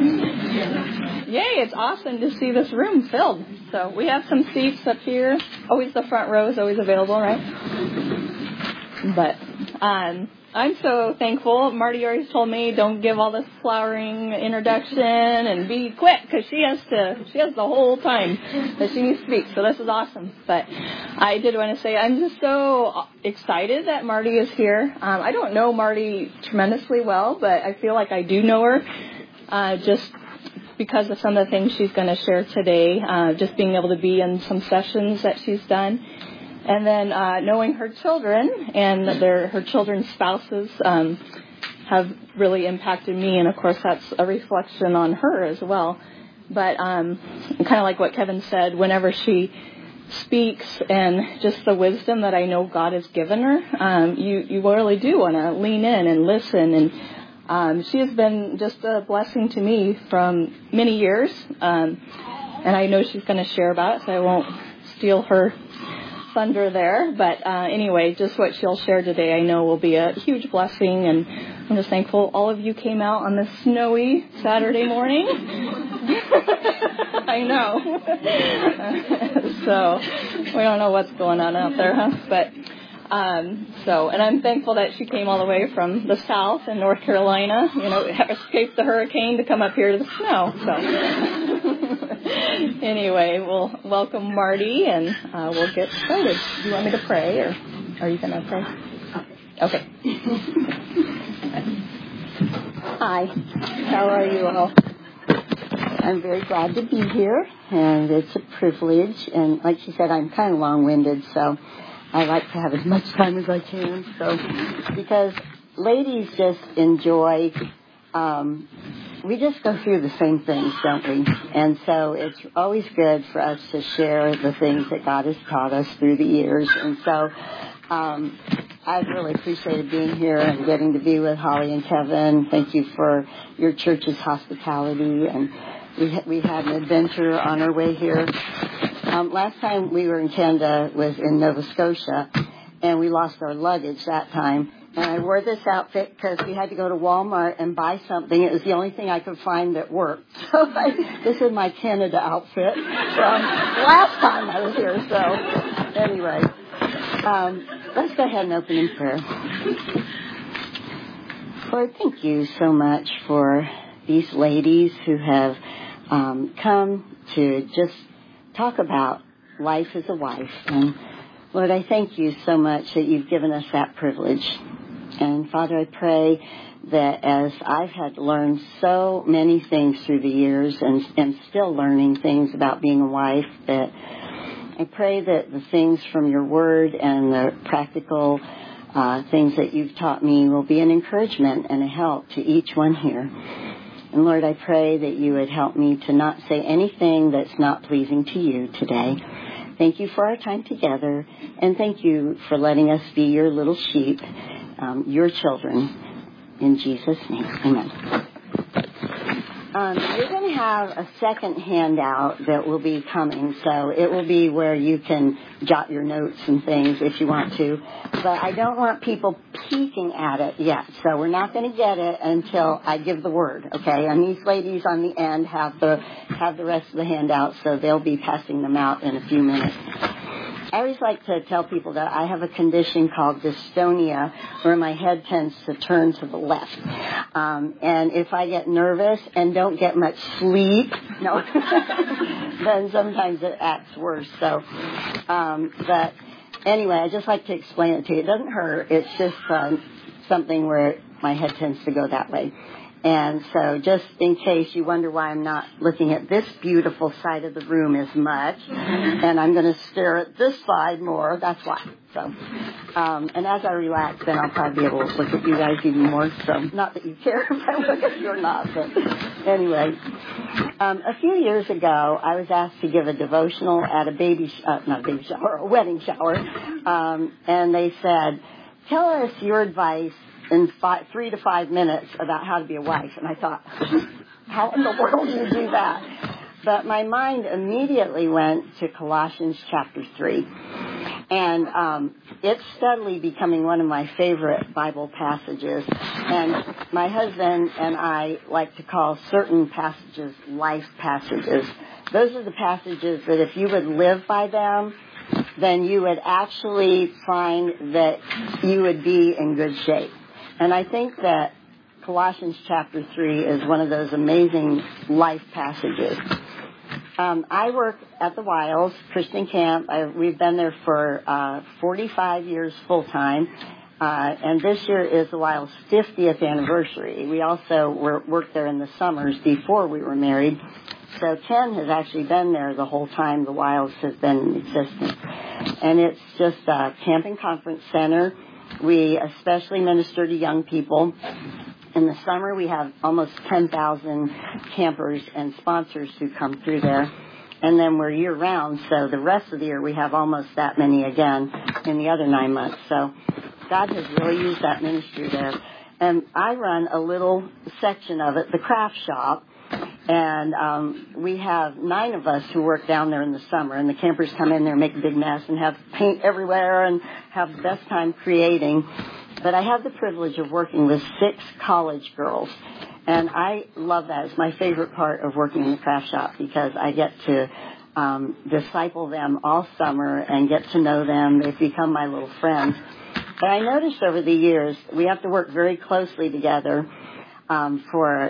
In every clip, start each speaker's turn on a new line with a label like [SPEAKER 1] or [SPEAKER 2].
[SPEAKER 1] Yay, it's awesome to see this room filled. So we have some seats up here. Always the front row is always available, right? But I'm so thankful. Marty already told me don't give all this flowering introduction and be quick because she has the whole time that she needs to speak. So this is awesome. But I did want to say I'm just so excited that Marty is here. I don't know Marty tremendously well, but I feel like I do know her just because of some of the things she's going to share today, just being able to be in some sessions that she's done. And then knowing her children and her children's spouses have really impacted me. And, of course, that's a reflection on her as well. But kind of like what Kevin said, whenever she speaks and just the wisdom that I know God has given her, you really do want to lean in and listen. And she has been just a blessing to me from many years. And I know she's going to share about it, so I won't steal her thunder there. But anyway, just what she'll share today I know will be a huge blessing. And I'm just thankful all of you came out on this snowy Saturday morning. I know. So we don't know what's going on out there, huh? But and I'm thankful that she came all the way from the south in North Carolina, escaped the hurricane to come up here to the snow. So anyway, we'll welcome Marty and we'll get started. Do you want me to pray or are you going to pray? Okay.
[SPEAKER 2] Hi. How are you all? I'm very glad to be here, and it's a privilege. And like she said, I'm kind of long-winded, so I like to have as much time as I can. So, because ladies just enjoy, we just go through the same things, don't we? And so it's always good for us to share the things that God has taught us through the years. And so I've really appreciated being here and getting to be with Holly and Kevin. Thank you for your church's hospitality. And we had an adventure on our way here. Last time we were in Canada was in Nova Scotia, and we lost our luggage that time. And I wore this outfit because we had to go to Walmart and buy something. It was the only thing I could find that worked. So this is my Canada outfit from last time I was here. So anyway, let's go ahead and open in prayer. Lord, thank you so much for these ladies who have come to just talk about life as a wife. And Lord, I thank you so much that you've given us that privilege. And Father, I pray that as I've had learned so many things through the years and still learning things about being a wife, that I pray that the things from your word and the practical things that you've taught me will be an encouragement and a help to each one here. And Lord, I pray that you would help me to not say anything that's not pleasing to you today. Thank you for our time together, and thank you for letting us be your little sheep, your children. In Jesus' name, amen. You're going to have a second handout that will be coming, so it will be where you can jot your notes and things if you want to. But I don't want people peeking at it yet, so we're not going to get it until I give the word, okay? And these ladies on the end have the rest of the handouts, so they'll be passing them out in a few minutes. I always like to tell people that I have a condition called dystonia, where my head tends to turn to the left. And if I get nervous and don't get much sleep, then sometimes it acts worse. So, but anyway, I just like to explain it to you. It doesn't hurt. It's just something where my head tends to go that way. And so just in case you wonder why I'm not looking at this beautiful side of the room as much, and I'm going to stare at this side more, that's why. So, and as I relax, then I'll probably be able to look at you guys even more. So not that you care if I look at you or not, but anyway. A few years ago, I was asked to give a devotional at a a wedding shower. And they said, tell us your advice in 3 to 5 minutes about how to be a wife. And I thought, how in the world do you do that? But my mind immediately went to Colossians chapter 3. And it's steadily becoming one of my favorite Bible passages. And my husband and I like to call certain passages life passages. Those are the passages that if you would live by them, then you would actually find that you would be in good shape. And I think that Colossians chapter 3 is one of those amazing life passages. I work at the Wiles Christian Camp. We've been there for 45 years full time, and this year is the Wiles 50th anniversary. We also worked there in the summers before we were married. So Ken has actually been there the whole time the Wiles has been in existence. And it's just a camping conference center. We especially minister to young people. In the summer, we have almost 10,000 campers and sponsors who come through there. And then we're year-round, so the rest of the year we have almost that many again in the other 9 months. So God has really used that ministry there. And I run a little section of it, the craft shop. And we have 9 of us who work down there in the summer. And the campers come in there and make a big mess and have paint everywhere and have the best time creating. But I have the privilege of working with 6 college girls. And I love that. It's my favorite part of working in the craft shop because I get to disciple them all summer and get to know them. They've become my little friends. But I noticed over the years we have to work very closely together for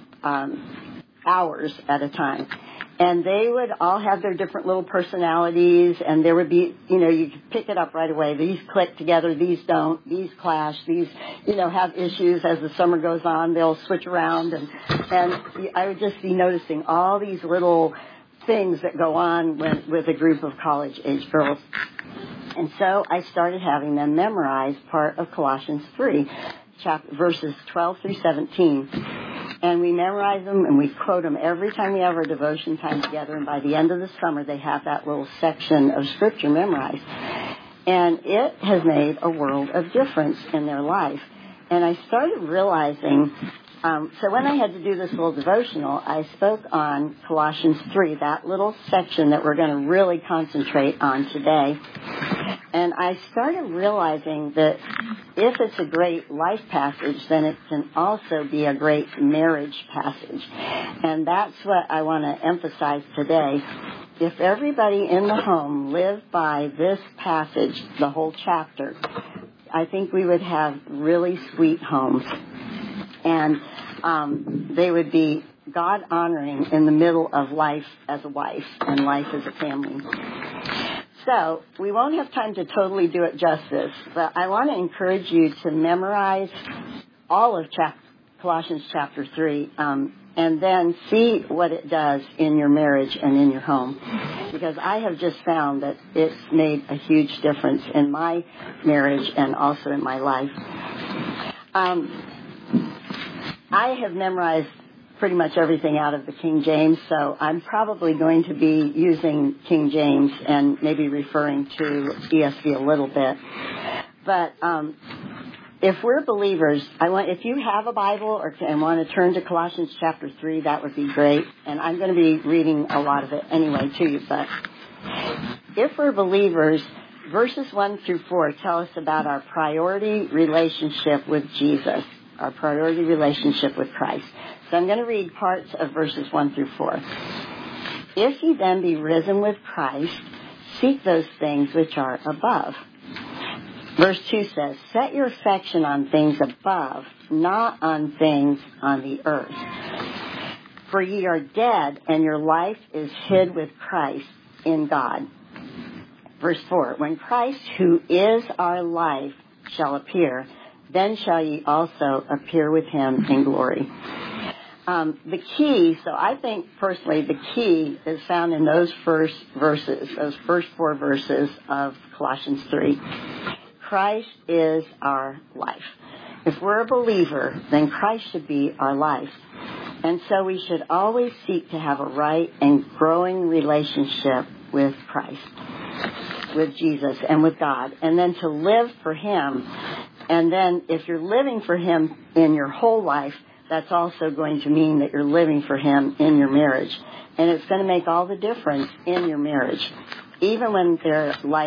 [SPEAKER 2] hours at a time. And they would all have their different little personalities, and there would be, you could pick it up right away. These click together, these don't, these clash, these, have issues as the summer goes on. They'll switch around, and I would just be noticing all these little things that go on with a group of college-age girls. And so I started having them memorize part of Colossians 3, verses 12 through 17. And we memorize them and we quote them every time we have our devotion time together. And by the end of the summer, they have that little section of Scripture memorized. And it has made a world of difference in their life. And I started realizing, so when I had to do this little devotional, I spoke on Colossians 3, that little section that we're going to really concentrate on today. And I started realizing that if it's a great life passage, then it can also be a great marriage passage. And that's what I want to emphasize today. If everybody in the home lived by this passage, the whole chapter, I think we would have really sweet homes. And they would be God-honoring in the middle of life as a wife and life as a family. So we won't have time to totally do it justice, but I want to encourage you to memorize all of Colossians chapter 3 and then see what it does in your marriage and in your home. Because I have just found that it's made a huge difference in my marriage and also in my life. I have memorized pretty much everything out of the King James, so I'm probably going to be using King James and maybe referring to ESV a little bit. But if we're believers, if you have a Bible and want to turn to Colossians chapter 3, that would be great. And I'm going to be reading a lot of it anyway to you. But if we're believers, verses 1 through 4 tell us about our priority relationship with Jesus, our priority relationship with Christ. So I'm going to read parts of verses 1 through 4. If ye then be risen with Christ, seek those things which are above. Verse 2 says, set your affection on things above, not on things on the earth. For ye are dead, and your life is hid with Christ in God. Verse 4, when Christ, who is our life, shall appear, then shall ye also appear with him in glory. The key, so I think personally the key is found in those first verses, those first 4 verses of Colossians 3. Christ is our life. If we're a believer, then Christ should be our life. And so we should always seek to have a right and growing relationship with Christ, with Jesus and with God, and then to live for him. And then if you're living for him in your whole life, that's also going to mean that you're living for him in your marriage. And it's going to make all the difference in your marriage. Even when their life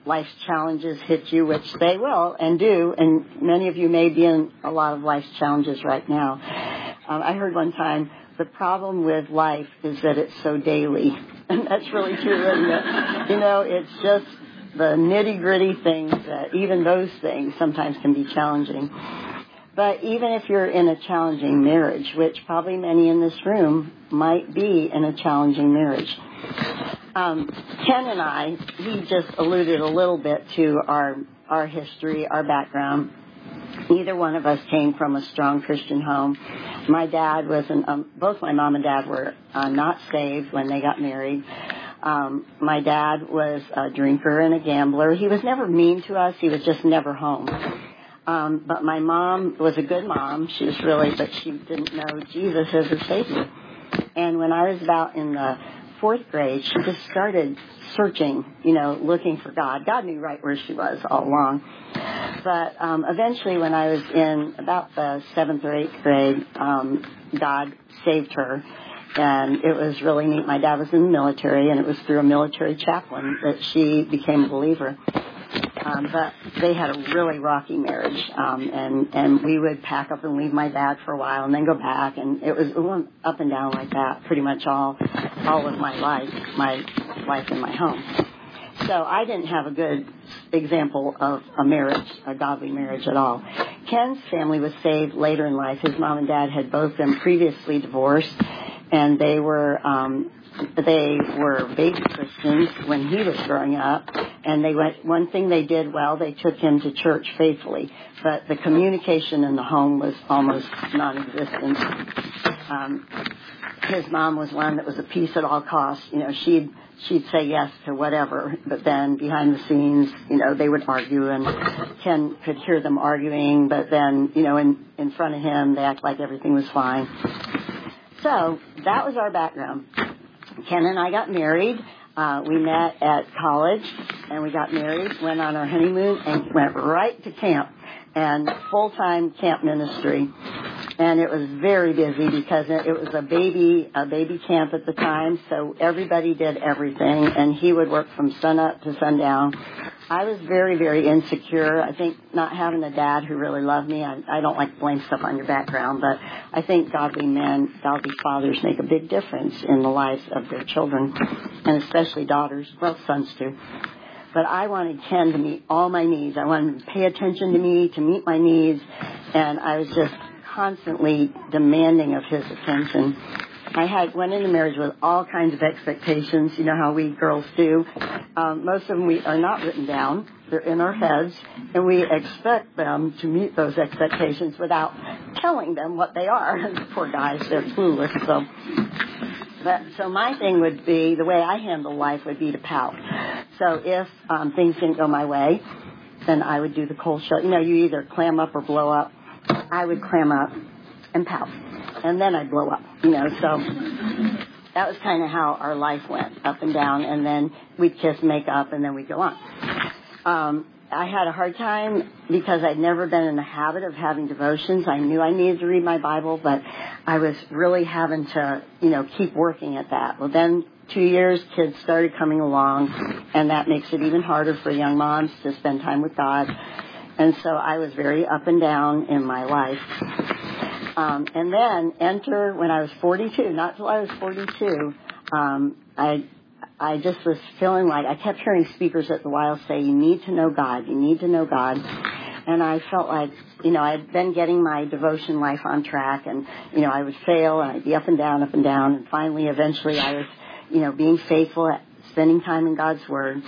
[SPEAKER 2] life's challenges hit you, which they will and do, and many of you may be in a lot of life's challenges right now. I heard one time, the problem with life is that it's so daily. And that's really true, isn't it? You know, it's just the nitty-gritty things that even those things sometimes can be challenging. But even if you're in a challenging marriage, which probably many in this room might be in a challenging marriage, Ken and I, he just alluded a little bit to our history, our background. Neither one of us came from a strong Christian home. My dad both my mom and dad were not saved when they got married. My dad was a drinker and a gambler. He was never mean to us. He was just never home. But my mom was a good mom. But she didn't know Jesus as her Savior. And when I was about in the 4th grade, she just started searching, looking for God. God knew right where she was all along. But eventually, when I was in about the 7th or 8th grade, God saved her. And it was really neat. My dad was in the military, and it was through a military chaplain that she became a believer. But they had a really rocky marriage, and we would pack up and leave my dad for a while and then go back, and it went up and down like that pretty much all of my life in my home. So I didn't have a good example of a godly marriage at all. Ken's family was saved later in life. His mom and dad had both been previously divorced, and they were baby Christians when he was growing up. And one thing they did well, they took him to church faithfully. But the communication in the home was almost non-existent. His mom was one that was a peace at all costs. She'd say yes to whatever, but then behind the scenes, they would argue, and Ken could hear them arguing, but then, in front of him, they act like everything was fine. So that was our background. Ken and I got married. We met at college, and we got married, went on our honeymoon, and went right to camp, and full-time camp ministry. And it was very busy because it was a baby camp at the time, so everybody did everything, and he would work from sunup to sundown. I was very, very insecure. I think not having a dad who really loved me, I don't like to blame stuff on your background, but I think godly fathers make a big difference in the lives of their children, and especially daughters, well, sons too. But I wanted Ken to meet all my needs. I wanted him to pay attention to me, to meet my needs, and I was just constantly demanding of his attention. I went into marriage with all kinds of expectations. You know how we girls do. Most of them are not written down. They're in our heads, and we expect them to meet those expectations without telling them what they are. Poor guys, they're clueless. So my thing would be, the way I handle life would be to pout. So if things didn't go my way, then I would do the cold shut. You either clam up or blow up. I would clam up and pout, and then I'd blow up, So that was kind of how our life went, up and down, and then we'd kiss, make up, and then we'd go on. I had a hard time because I'd never been in the habit of having devotions. I knew I needed to read my Bible, but I was really having to, keep working at that. Well, then 2 years, kids started coming along, and that makes it even harder for young moms to spend time with God. And so I was very up and down in my life. And then enter when I was 42, not till I was 42, I just was feeling like I kept hearing speakers at the while say, you need to know God, you need to know God. And I felt like, I had been getting my devotion life on track, and, I would fail, and I'd be up and down, and finally, eventually, I was, being faithful at spending time in God's Word.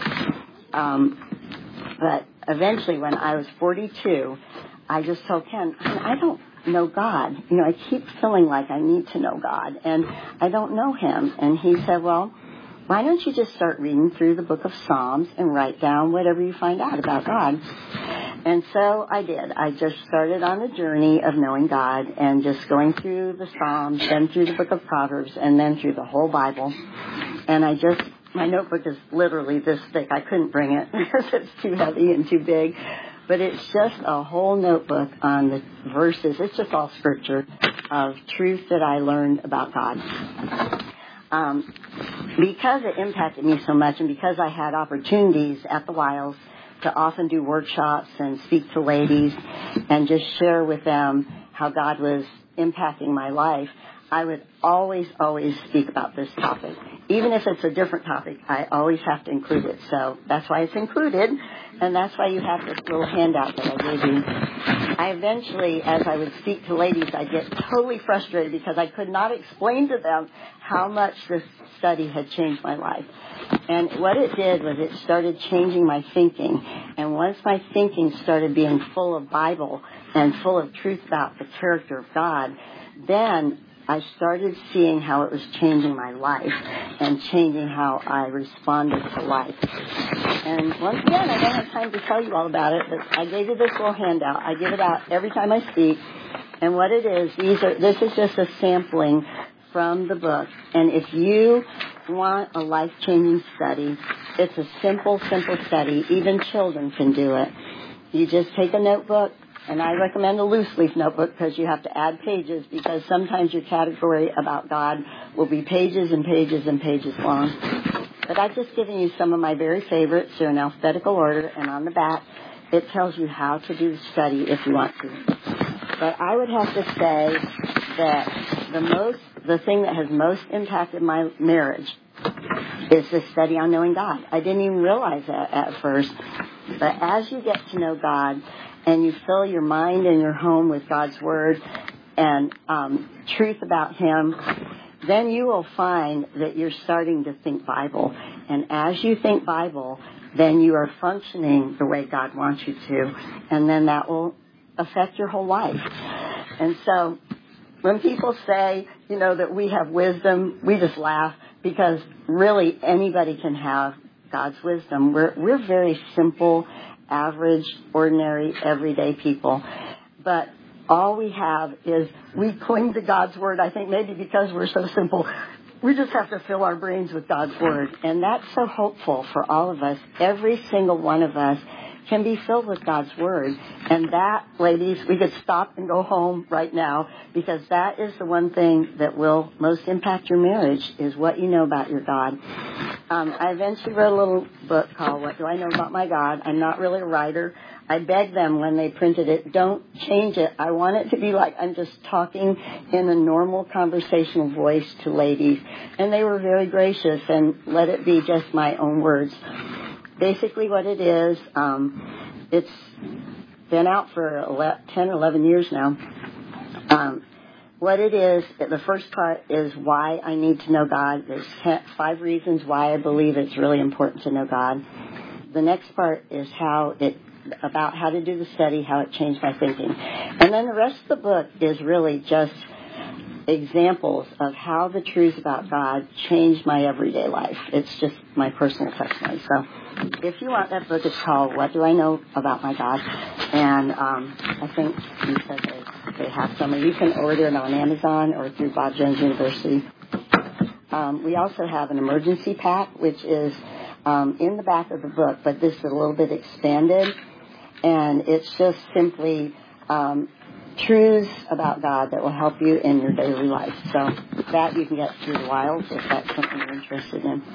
[SPEAKER 2] But eventually, when I was 42, I just told Ken, I don't know God. I keep feeling like I need to know God, and I don't know Him. And he said, well, why don't you just start reading through the book of Psalms and write down whatever you find out about God? And so I did. I just started on the journey of knowing God and just going through the Psalms, then through the book of Proverbs, and then through the whole Bible. And my notebook is literally this thick. I couldn't bring it because it's too heavy and too big. But it's just a whole notebook on the verses. It's just all scripture of truth that I learned about God. because it impacted me so much, and because I had opportunities at the Wiles to often do workshops and speak to ladies and just share with them how God was impacting my life, I would always speak about this topic. Even if it's a different topic, I always have to include it. So that's why it's included, and that's why you have this little handout that I gave you. I eventually, as I would speak to ladies, I'd get totally frustrated because I could not explain to them how much this study had changed my life. And what it did was it started changing my thinking. And once my thinking started being full of Bible and full of truth about the character of God, then I started seeing how it was changing my life and changing how I responded to life. And once again, I don't have time to tell you all about it, but I gave you this little handout. I give it out every time I speak. And what it is, this is just a sampling from the book. And if you want a life-changing study, it's a simple study. Even children can do it. You just take a notebook. And I recommend a loose leaf notebook because you have to add pages, because sometimes your category about God will be pages and pages and pages long. But I've just given you some of my very favorites. They're in alphabetical order, and on the back it tells you how to do the study if you want to. But I would have to say that the thing that has most impacted my marriage is the study on knowing God. I didn't even realize that at first. But as you get to know God, and you fill your mind and your home with God's Word and truth about Him, then you will find that you're starting to think Bible. And as you think Bible, then you are functioning the way God wants you to. And then that will affect your whole life. And so when people say, that we have wisdom, we just laugh, because really anybody can have God's wisdom. We're very simple, average, ordinary, everyday people. But all we have is we cling to God's Word, I think maybe because we're so simple. We just have to fill our brains with God's Word. And that's so hopeful for all of us. Every single one of us can be filled with God's Word. And that, ladies, we could stop and go home right now, because that is the one thing that will most impact your marriage, is what you know about your God. I eventually wrote a little book called What Do I Know About My God? I'm not really a writer. I begged them when they printed it, don't change it. I want it to be like I'm just talking in a normal conversational voice to ladies. And they were very gracious and let it be just my own words. Basically what it is, it's been out for 10 or 11 years now. What it is, the first part is why I need to know God. There's 5 reasons why I believe it's really important to know God. The next part is about how to do the study, how it changed my thinking. And then the rest of the book is really just examples of how the truth about God changed my everyday life. It's just my personal testimony. So if you want that book, it's called What Do I Know About My God? And I think you said they have some. You can order it on Amazon or through Bob Jones University. We also have an emergency pack, which is in the back of the book, but this is a little bit expanded. And it's just simply truths about God that will help you in your daily life. So that you can get through the Wiles if that's something you're interested in.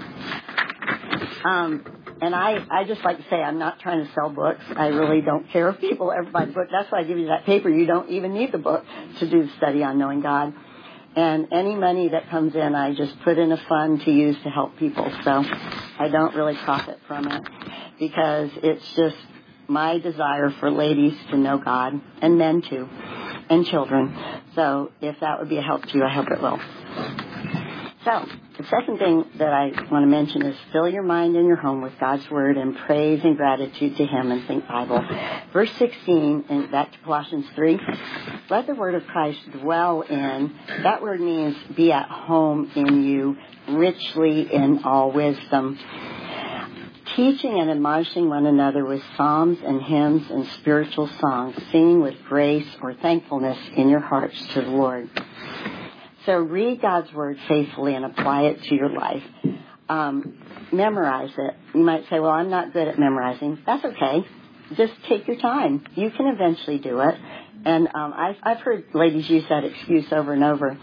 [SPEAKER 2] And I just like to say, I'm not trying to sell books. I really don't care if people ever buy the book. That's why I give you that paper. You don't even need the book to do the study on knowing God. And any money that comes in, I just put in a fund to use to help people. So I don't really profit from it, because it's just my desire for ladies to know God, and men too, and children. So if that would be a help to you, I hope it will. So the second thing that I want to mention is fill your mind and your home with God's Word and praise and gratitude to Him, and think Bible. Verse 16, and back to Colossians 3, let the Word of Christ dwell in. That word means be at home in you, richly in all wisdom, teaching and admonishing one another with psalms and hymns and spiritual songs, singing with grace or thankfulness in your hearts to the Lord. So read God's Word faithfully and apply it to your life. Memorize it. You might say, well, I'm not good at memorizing. That's okay. Just take your time. You can eventually do it. And I've heard ladies use that excuse over and over.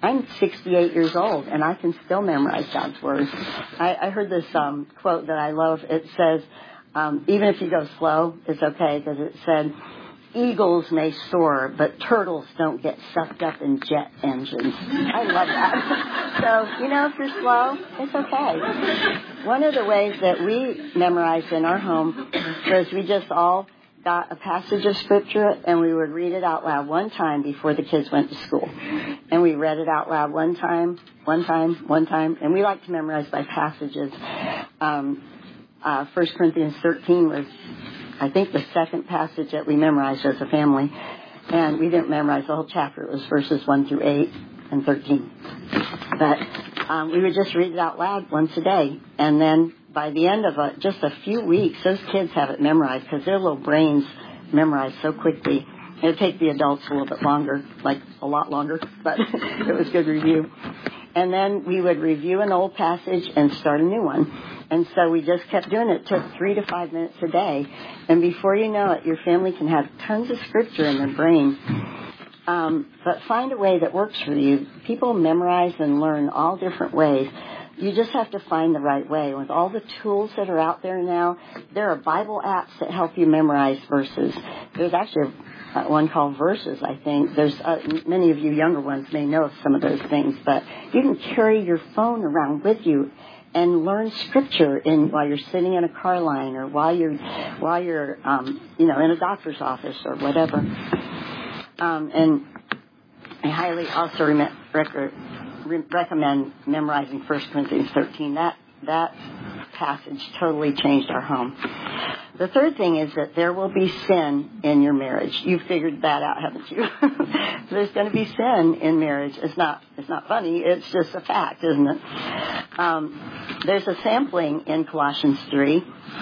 [SPEAKER 2] I'm 68 years old, and I can still memorize God's Word. I heard this quote that I love. It says, even if you go slow, it's okay, because it said, eagles may soar, but turtles don't get sucked up in jet engines. I love that. So, if you're slow, it's okay. One of the ways that we memorized in our home was we just all got a passage of Scripture, and we would read it out loud one time before the kids went to school. And we read it out loud one time, and we like to memorize by passages. 1 Corinthians 13 was, I think, the second passage that we memorized as a family. And we didn't memorize the whole chapter. It was verses 1 through 8 and 13. But we would just read it out loud once a day. And then by the end of just a few weeks, those kids have it memorized because their little brains memorize so quickly. It would take the adults a little bit longer, like a lot longer, but it was good review. And then we would review an old passage and start a new one. And so we just kept doing it. It took 3 to 5 minutes a day. And before you know it, your family can have tons of Scripture in their brain. But find a way that works for you. People memorize and learn all different ways. You just have to find the right way. With all the tools that are out there now, there are Bible apps that help you memorize verses. There's actually one called Verses, I think. There's many of you younger ones may know of some of those things, but you can carry your phone around with you and learn Scripture while you're sitting in a car line or while you're in a doctor's office or whatever. And I highly also recommend memorizing 1 Corinthians 13. That passage totally changed our home. The third thing is that there will be sin in your marriage. You've figured that out, haven't you? There's going to be sin in marriage. It's not funny. It's just a fact, isn't it? There's a sampling in Colossians 3.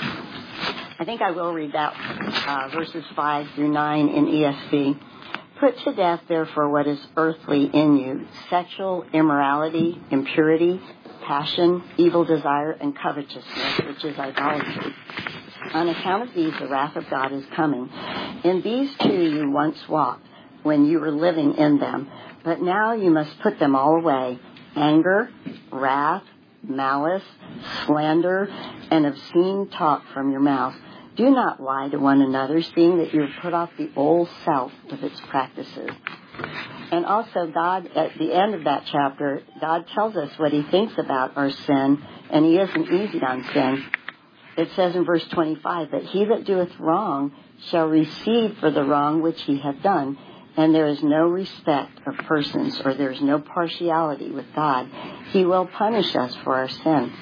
[SPEAKER 2] I think I will read that, verses 5 through 9 in ESV. Put to death, therefore, what is earthly in you: sexual immorality, impurity, passion, evil desire, and covetousness, which is idolatry. On account of these, the wrath of God is coming. In these too you once walked when you were living in them, but now you must put them all away: anger, wrath, malice, slander, and obscene talk from your mouth. Do not lie to one another, seeing that you have put off the old self with its practices. And also God, at the end of that chapter, God tells us what he thinks about our sin, and he isn't easy on sin. It says in verse 25 that he that doeth wrong shall receive for the wrong which he hath done. And there is no respect of persons, or there is no partiality with God. He will punish us for our sin.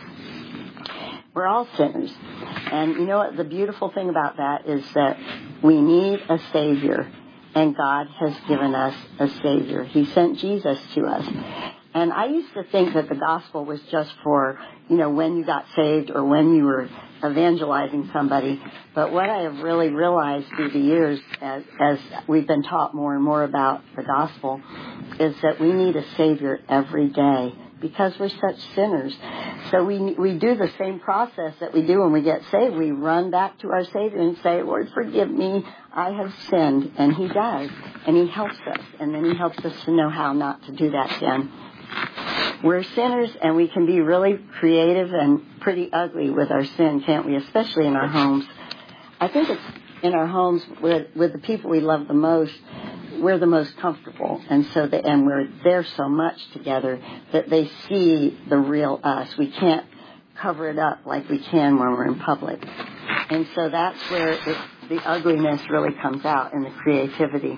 [SPEAKER 2] We're all sinners. And you know what? The beautiful thing about that is that we need a Savior. And God has given us a Savior. He sent Jesus to us. And I used to think that the gospel was just for, when you got saved or when you were evangelizing somebody. But what I have really realized through the years, as we've been taught more and more about the gospel, is that we need a Savior every day because we're such sinners. So we do the same process that we do when we get saved. We run back to our Savior and say, Lord, forgive me, I have sinned. And he does. And he helps us. And then he helps us to know how not to do that again. We're sinners, and we can be really creative and pretty ugly with our sin, can't we? Especially in our homes. I think it's in our homes with the people we love the most, we're the most comfortable. And and we're there so much together that they see the real us. We can't cover it up like we can when we're in public. And so that's where the ugliness really comes out in the creativity.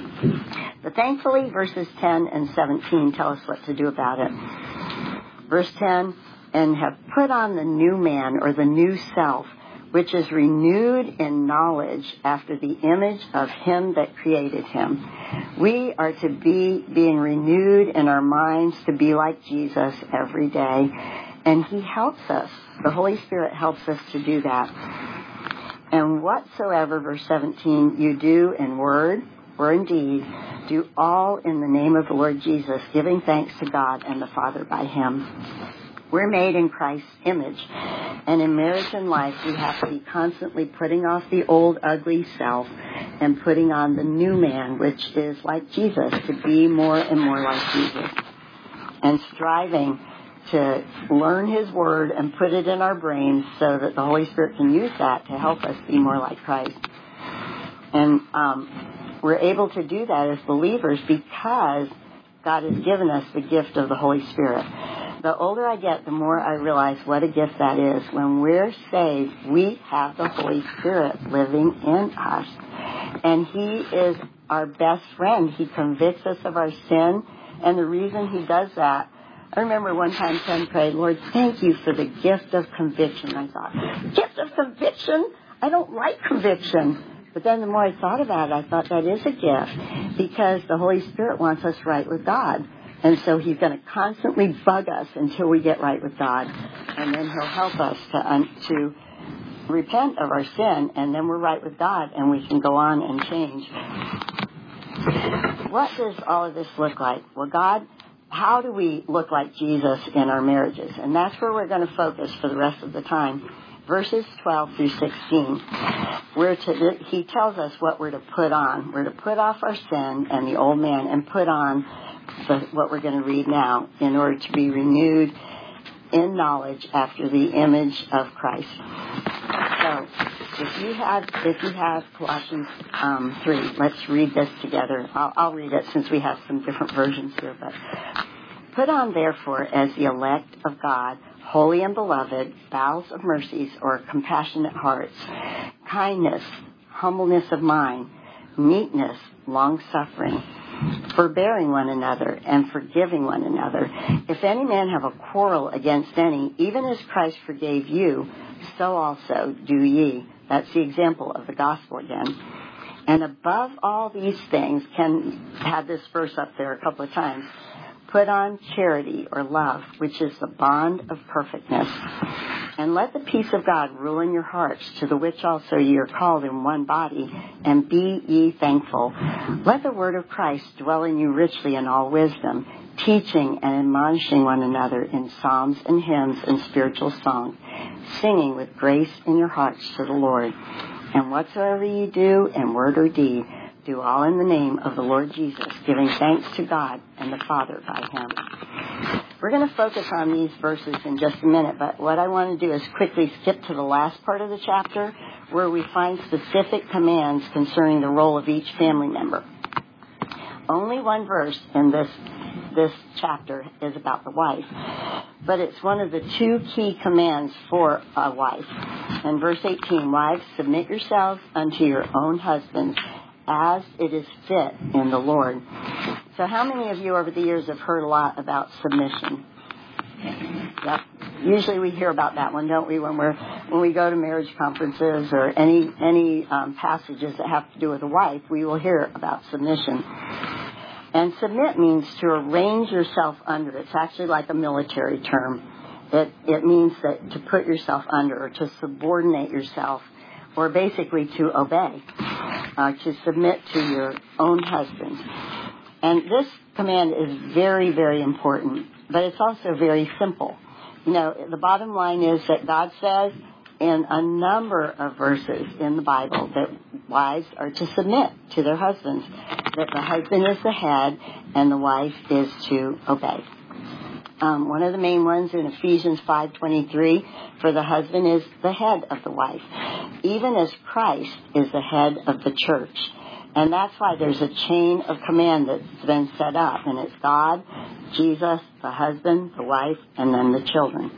[SPEAKER 2] But thankfully, verses 10 and 17 tell us what to do about it. Verse 10, and have put on the new man, or the new self, which is renewed in knowledge after the image of him that created him. We are to be being renewed in our minds to be like Jesus every day. And he helps us. The Holy Spirit helps us to do that. And whatsoever, verse 17, you do in word or in deed, do all in the name of the Lord Jesus, giving thanks to God and the Father by him. We're made in Christ's image. And in marriage and life, we have to be constantly putting off the old, ugly self and putting on the new man, which is like Jesus, to be more and more like Jesus. and striving to learn His Word and put it in our brains so that the Holy Spirit can use that to help us be more like Christ. And we're able to do that as believers because God has given us the gift of the Holy Spirit. The older I get, the more I realize what a gift that is. When we're saved, we have the Holy Spirit living in us. And He is our best friend. He convicts us of our sin. And the reason He does that, I remember one time Ken prayed, Lord, thank you for the gift of conviction. I thought, gift of conviction? I don't like conviction. But then the more I thought about it, I thought that is a gift because the Holy Spirit wants us right with God. And so He's going to constantly bug us until we get right with God. And then He'll help us to repent of our sin, and then we're right with God, and we can go on and change. What does all of this look like? Well, God, how do we look like Jesus in our marriages? And that's where we're going to focus for the rest of the time. Verses 12 through 16, He tells us what we're to put on. We're to put off our sin and the old man and put on what we're going to read now in order to be renewed in knowledge after the image of Christ. So, if you have Colossians 3, let's read this together. I'll read it since we have some different versions here. But put on, therefore, as the elect of God, holy and beloved, bowels of mercies or compassionate hearts, kindness, humbleness of mind, meekness, long-suffering, forbearing one another and forgiving one another. If any man have a quarrel against any, even as Christ forgave you, so also do ye. That's the example of the gospel again. And above all these things, Ken had this verse up there a couple of times, put on charity or love, which is the bond of perfectness. And let the peace of God rule in your hearts, to the which also ye are called in one body, and be ye thankful. Let the word of Christ dwell in you richly in all wisdom, teaching and admonishing one another in psalms and hymns and spiritual songs, singing with grace in your hearts to the Lord. And whatsoever ye do in word or deed, do all in the name of the Lord Jesus, giving thanks to God and the Father by Him. We're going to focus on these verses in just a minute, but what I want to do is quickly skip to the last part of the chapter where we find specific commands concerning the role of each family member. Only one verse in this chapter is about the wife, but it's one of the two key commands for a wife. In verse 18, wives, submit yourselves unto your own husbands, as it is fit in the Lord. So how many of you over the years have heard a lot about submission? Yep. Usually we hear about that one, don't we, when we go to marriage conferences or any passages that have to do with a wife, we will hear about submission. And submit means to arrange yourself under. It's actually like a military term. It means that to put yourself under or to subordinate yourself, or basically to obey, to submit to your own husband. And this command is very, very important, but it's also very simple. You know, the bottom line is that God says in a number of verses in the Bible that wives are to submit to their husbands, that the husband is the head and the wife is to obey. One of the main ones in Ephesians 5:23, for the husband is the head of the wife, even as Christ is the head of the church. And that's why there's a chain of command that's been set up, and it's God, Jesus, the husband, the wife, and then the children.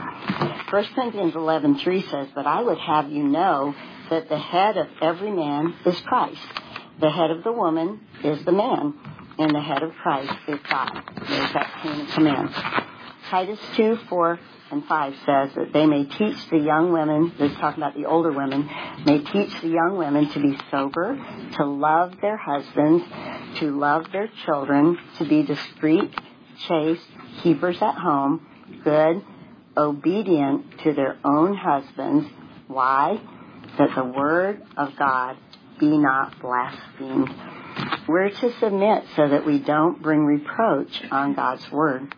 [SPEAKER 2] 1 Corinthians 11:3 says, but I would have you know that the head of every man is Christ. The head of the woman is the man, and the head of Christ is God. There's that chain of command. Titus 2:4 and 5 says that they may teach the young women, this is talking about the older women, may teach the young women to be sober, to love their husbands, to love their children, to be discreet, chaste, keepers at home, good, obedient to their own husbands. Why? That the word of God be not blasphemed. We're to submit so that we don't bring reproach on God's word.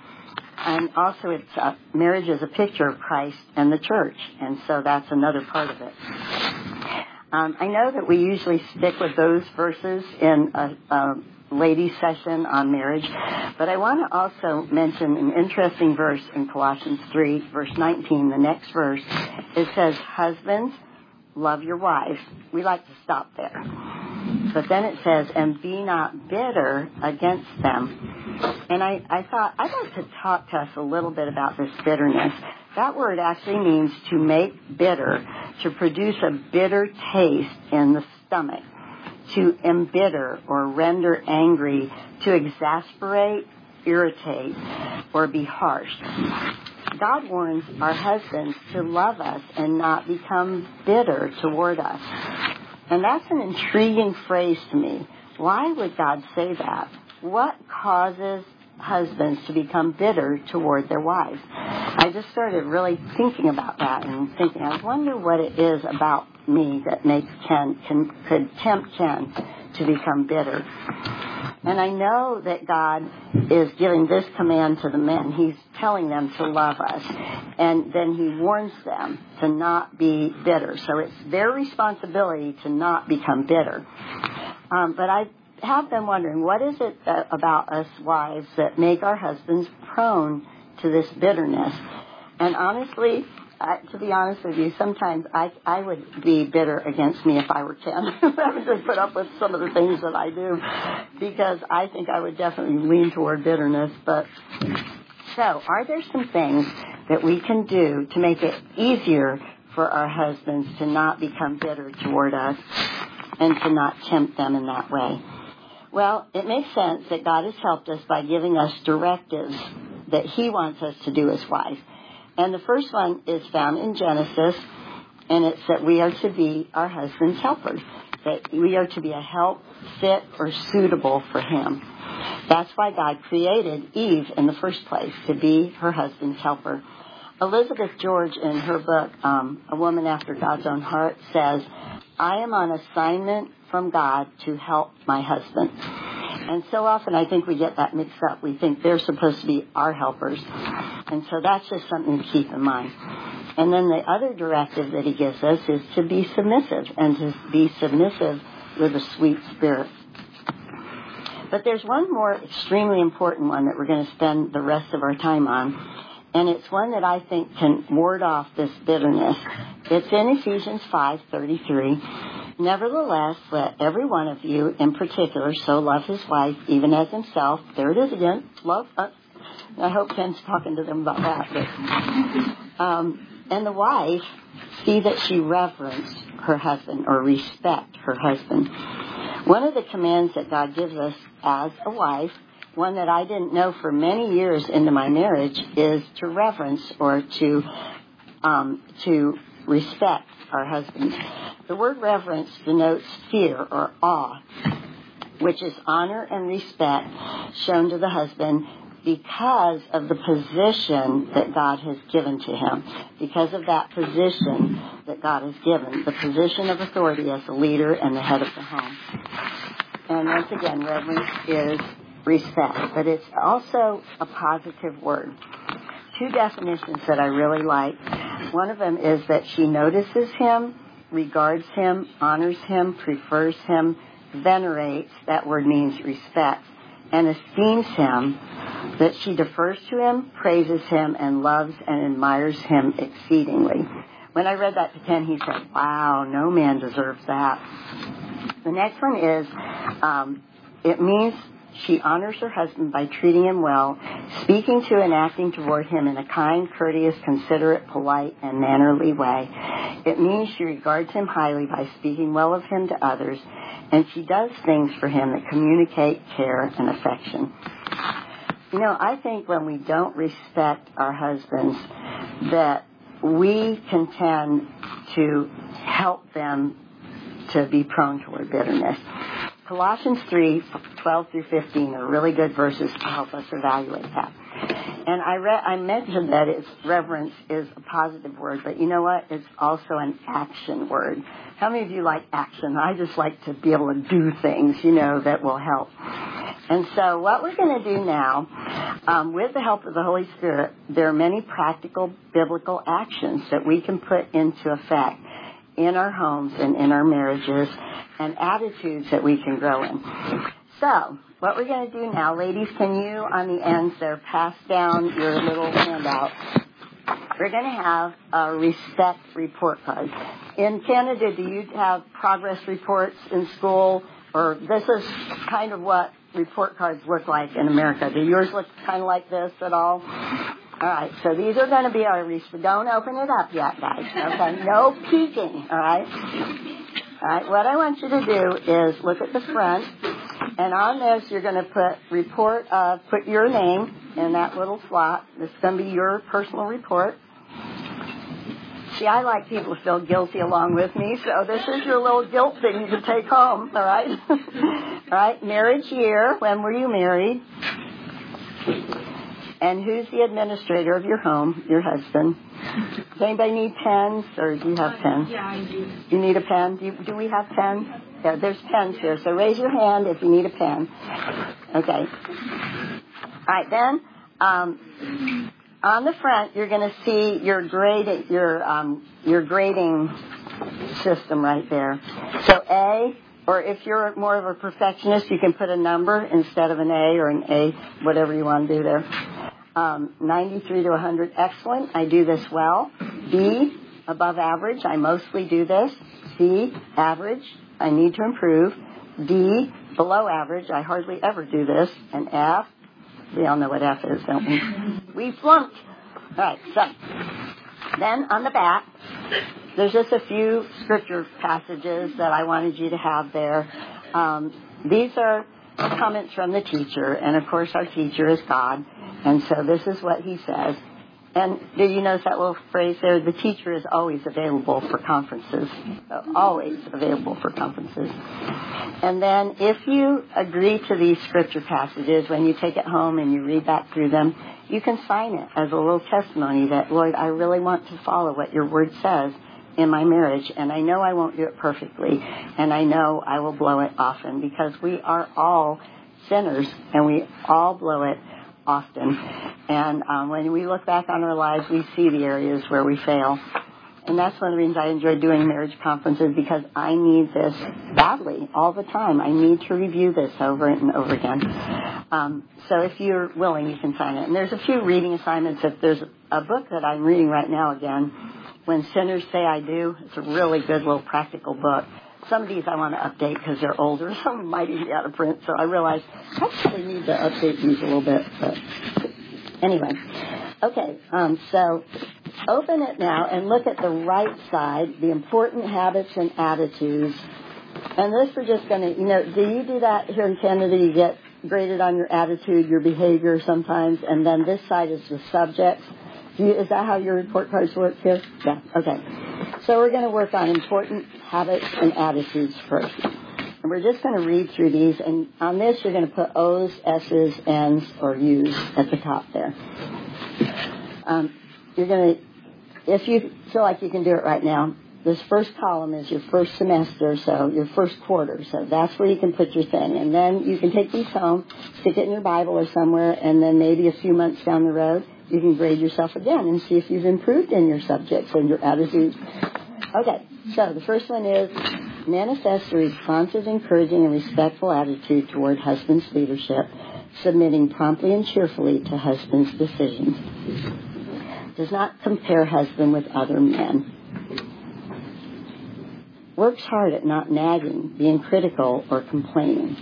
[SPEAKER 2] And also, marriage is a picture of Christ and the church, and so that's another part of it. I know that we usually stick with those verses in ladies' session on marriage. But I want to also mention an interesting verse in Colossians 3, verse 19, the next verse. It says, husbands, love your wives. We like to stop there. But then it says, and be not bitter against them. And I thought, I'd like to talk to us a little bit about this bitterness. That word actually means to make bitter, to produce a bitter taste in the stomach, to embitter or render angry, to exasperate, irritate, or be harsh. God warns our husbands to love us and not become bitter toward us. And that's an intriguing phrase to me. Why would God say that? What causes husbands to become bitter toward their wives? I just started really thinking about that and thinking, I wonder what it is about me that makes could tempt Ken to become bitter. And I know that God is giving this command to the men. He's telling them to love us. And then he warns them to not be bitter. So it's their responsibility to not become bitter. But I have been wondering, what is it about us wives that make our husbands prone to this bitterness? And honestly, to be honest with you, sometimes I would be bitter against me if I were Ken. Having to put up with some of the things that I do, because I think I would definitely lean toward bitterness. But so, are there some things that we can do to make it easier for our husbands to not become bitter toward us and to not tempt them in that way? Well, it makes sense that God has helped us by giving us directives that he wants us to do as wives. And the first one is found in Genesis, and it's that we are to be our husband's helpers, that we are to be a help, fit, or suitable for him. That's why God created Eve in the first place, to be her husband's helper. Elizabeth George, in her book, A Woman After God's Own Heart, says, I am on assignment from God to help my husband. And so often I think we get that mixed up. We think they're supposed to be our helpers. And so that's just something to keep in mind. And then the other directive that he gives us is to be submissive, and to be submissive with a sweet spirit. But there's one more extremely important one that we're going to spend the rest of our time on. And it's one that I think can ward off this bitterness. It's in Ephesians 5:33. Nevertheless, let every one of you in particular so love his wife even as himself. There it is again. Love. I hope Ken's talking to them about that. But, and the wife, see that she reverence her husband or respect her husband. One of the commands that God gives us as a wife, one that I didn't know for many years into my marriage, is to reverence or to respect our husbands. The word reverence denotes fear or awe, which is honor and respect shown to the husband because of the position that God has given to him, because of that position that God has given, the position of authority as the leader and the head of the home. And once again, reverence is respect, but it's also a positive word. Two definitions that I really like. One of them is that she notices him, regards him, honors him, prefers him, venerates, that word means respect, and esteems him, that she defers to him, praises him, and loves and admires him exceedingly. When I read that to Ken, he said, wow, no man deserves that. The next one is, it means she honors her husband by treating him well, speaking to and acting toward him in a kind, courteous, considerate, polite, and mannerly way. It means she regards him highly by speaking well of him to others, and she does things for him that communicate care and affection. You know, I think when we don't respect our husbands, that we can tend to help them to be prone toward bitterness. Colossians 3:12 through 15 are really good verses to help us evaluate that. And I mentioned that reverence is a positive word, but you know what? It's also an action word. How many of you like action? I just like to be able to do things, that will help. And so what we're going to do now, with the help of the Holy Spirit, there are many practical biblical actions that we can put into effect in our homes and in our marriages, and attitudes that we can grow in. So, what we're going to do now, ladies, can you, on the ends there, pass down your little handout? We're going to have a respect report card. In Canada, do you have progress reports in school? Or this is kind of what report cards look like in America. Do yours look kind of like this at all? All right, so these are going to be our don't open it up yet, guys. Okay, no peeking, all right? All right, what I want you to do is look at the front, and on this you're going to put your name in that little slot. This is going to be your personal report. See, I like people to feel guilty along with me, so this is your little guilt thing you can take home, all right? All right, marriage year, when were you married? And who's the administrator of your home, your husband? Does anybody need pens, or do you have pens?
[SPEAKER 3] Yeah, I do.
[SPEAKER 2] You need a pen? Do we have pens? Yeah, there's pens here, so raise your hand if you need a pen. Okay. All right, then, on the front, you're going to see your grading system right there. So A, or if you're more of a perfectionist, you can put a number instead of an A or an A, whatever you want to do there. 93 to 100, excellent. I do this well. B, above average. I mostly do this. C, average. I need to improve. D, below average. I hardly ever do this. And F, we all know what F is, don't we? We flunked. All right, so then on the back, there's just a few scripture passages that I wanted you to have there. These are comments from the teacher, and of course our teacher is God, and so this is what he says. And did you notice that little phrase there? The teacher is always available for conferences. Always available for conferences. And then if you agree to these scripture passages, when you take it home and you read back through them, you can sign it as a little testimony that, Lord, I really want to follow what your word says in my marriage, and I know I won't do it perfectly, and I know I will blow it often, because we are all sinners, and we all blow it often. And when we look back on our lives, we see the areas where we fail. And that's one of the reasons I enjoy doing marriage conferences, because I need this badly all the time. I need to review this over and over again. So if you're willing, you can sign it. And there's a few reading assignments. If there's a book that I'm reading right now again, When Sinners Say I Do, it's a really good little practical book. Some of these I want to update because they're older. Some of them might even be out of print. So I realized I probably need to update these a little bit. But anyway. Okay, so open it now and look at the right side, the important habits and attitudes. And this we're just going to, do you do that here in Canada? You get graded on your attitude, your behavior sometimes, and then this side is the subjects. Is that how your report cards work here? Yeah, okay. So we're going to work on important habits and attitudes first. And we're just going to read through these, and on this you're going to put O's, S's, N's, or U's at the top there. You're going to, if you feel like you can do it right now, this first column is your first semester, so your first quarter. So that's where you can put your thing. And then you can take these home, stick it in your Bible or somewhere, and then maybe a few months down the road, you can grade yourself again and see if you've improved in your subjects and your attitudes. Okay, so the first one is manifest a responsive, encouraging, and respectful attitude toward husband's leadership, submitting promptly and cheerfully to husband's decisions. Does not compare husband with other men. Works hard at not nagging, being critical, or complaining.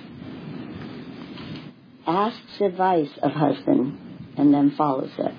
[SPEAKER 2] Asks advice of husband and then follows it.